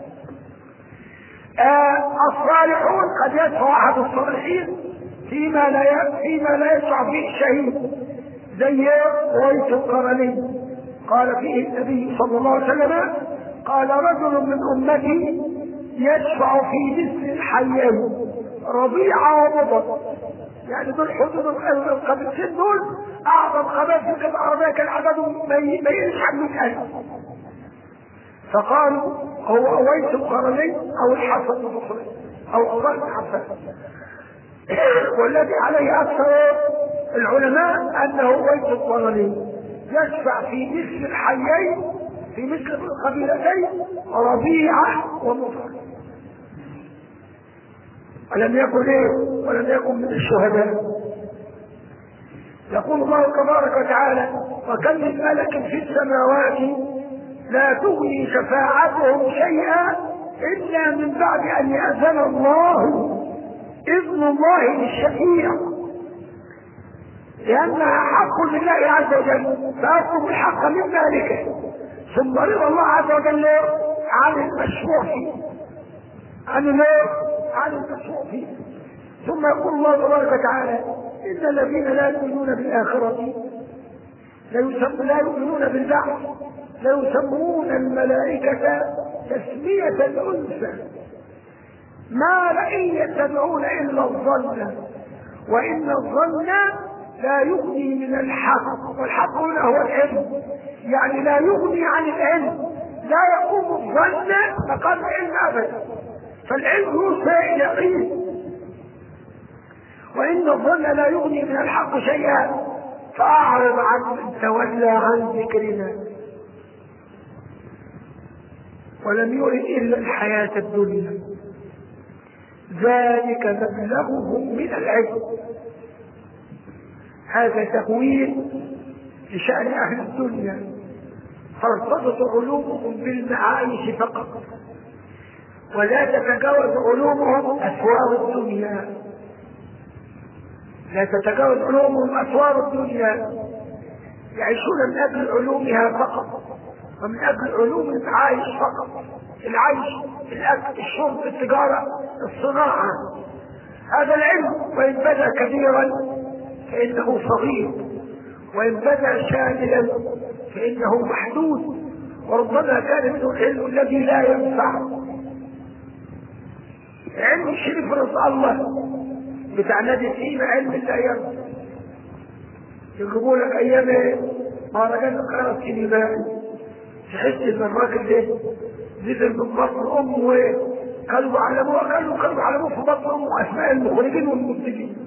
آه الصالحون قد يدفع احد الصالحين فيما لا فيما لا يدفع فيه الشهيد، زي رويس القرني قال فيه النبي صلى الله عليه وسلم: قال رجل من امتي يشفع في مثل الحيين ربيعه ومضر، يعني دول حدود القبيلتين دول اعظم قبائل في القبائل العربيه كان عددهم ما يقلش عن مئة ألف. فقالوا هو اويس القرني او الحسن البصري او عمر بن عفان، والذي عليه اكثر العلماء انه اويس القرني يشفع في مثل الحيين في مثل القبيلتين ربيعه ومضر. ولم يكن ايه ولم يكن من الشهداء. يقول الله تبارك وتعالى: وكم من ملك في السماوات لا تغني شفاعتهم شيئا الا من بعد ان يأذن الله، اذن الله للشفيع، لانها حق لله عز وجل، فاطلب الحق من مالكه، ثم رضا الله عز وجل عن المشروع فيه عن النار عن المشروع فيه. ثم يقول الله تبارك وتعالى: ان الذين لا يؤمنون بالاخره لا يؤمنون بالبعث لا يسمون الملائكه تسميه الانثى، ما لئن يتبعون الا الظن وان الظن لا يغني من الحق، والحق هنا هو العلم، يعني لا يغني عن العلم، لا يقوم الظن مقام العلم ابدا، فالعلم يوصل يقين، وان الظن لا يغني من الحق شيئا، فاعرض عن من تولى عن ذكرنا ولم يرد الا الحياه الدنيا، ذلك مبلغهم من العلم. هذا تهويل لشأن اهل الدنيا، فارتبط علومهم بالمعايش فقط، ولا تتجاوز علومهم اسوار الدنيا، لا تتجاوز علومهم اسوار الدنيا، يعيشون من اجل علومها فقط، ومن اجل علوم المعايش فقط، العيش، الاكل، الشرب، التجاره، الصناعه. هذا العلم وان بدا كبيرا فانه صغير، وان بدا شاملا فانه محدود، وربما كان منه العلم الذي لا ينفع. علم الشريف رضا الله بتاع نادي الدين علم لا ينفع. يجيبوا لك ايام مهرجان القاهره السينمائي، تحس ان الراجل ده نزل من بطن امه كانوا بيعلموه كانوا كانوا بيعلموه في بطن امه اسماء المخرجين والمنتجين.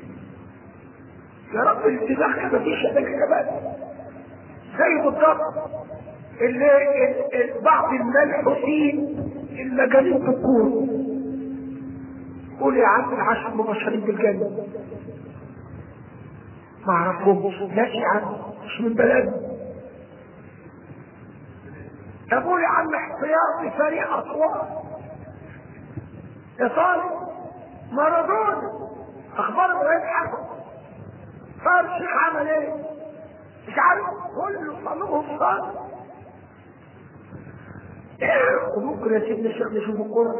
يا رب الاتفاق ما فيش هناك كمان زي بالضبط اللي بعض الملحوسين المجانين بالكون. قول يا عم العشر مبشرين بالجنه ما اعرفهمش، ماشي يا عم مش من بلدنا. تقول يا عم احتياطي فريق اصوات ايطالي مارادونا، اخبار ابراهيم حسن صار الشيخ عمل ايه؟ مش عارف، كله صلوهم صار. وممكن يا سيدنا الشيخ نشوف الكوره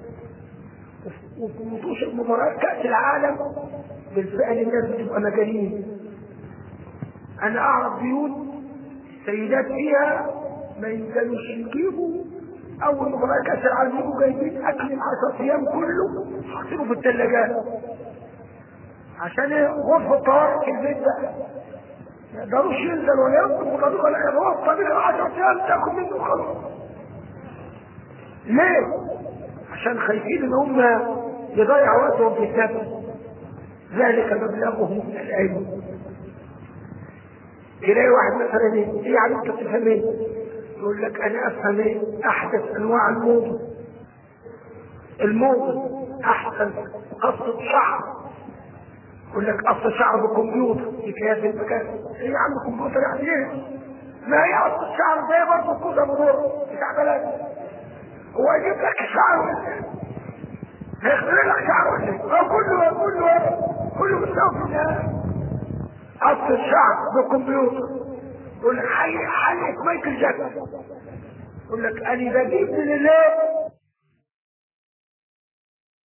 وفي مطوش مباراه كاس العالم بالفعل الناس بتبقى مجانين. انا اعرف بيوت سيدات فيها ما يقدروش يجيبوا اول مباراه كاس العالم يجوا جايبين اكل العشر ايام كله حاطينه في الثلاجات عشان غرفه الطوارئ في البيت بقى ما يقدروش ينزلوا ولا يطلبوا طريقه ولا يروحوا طريق العشر ايام تاكل منه خلاص. ليه؟ عشان خايفين ان هم يضيعوا وقتهم في السبب. ذلك مبلغهم من العلم. تلاقي واحد مثلا ايه يعني انت تفهم ايه؟ يقول لك انا افهم ايه؟ احدث انواع الموضه. الموضه احسن قصه شعر. يقول لك قص شعر بالكمبيوتر في كياس المكان. ايه يا عم الكمبيوتر يعني ايه؟ ما هي قص الشعر زي برضه الكوسه بدور بتاع بلد. هو يجيب لك شعر هيخترع لك شعر ولا ايه؟ اه كله كله كله بيساوي في النهايه. قص الشعر بالكمبيوتر. يقول لك حي حي مايكل جاكسون. يقول لك انا بجيب من الله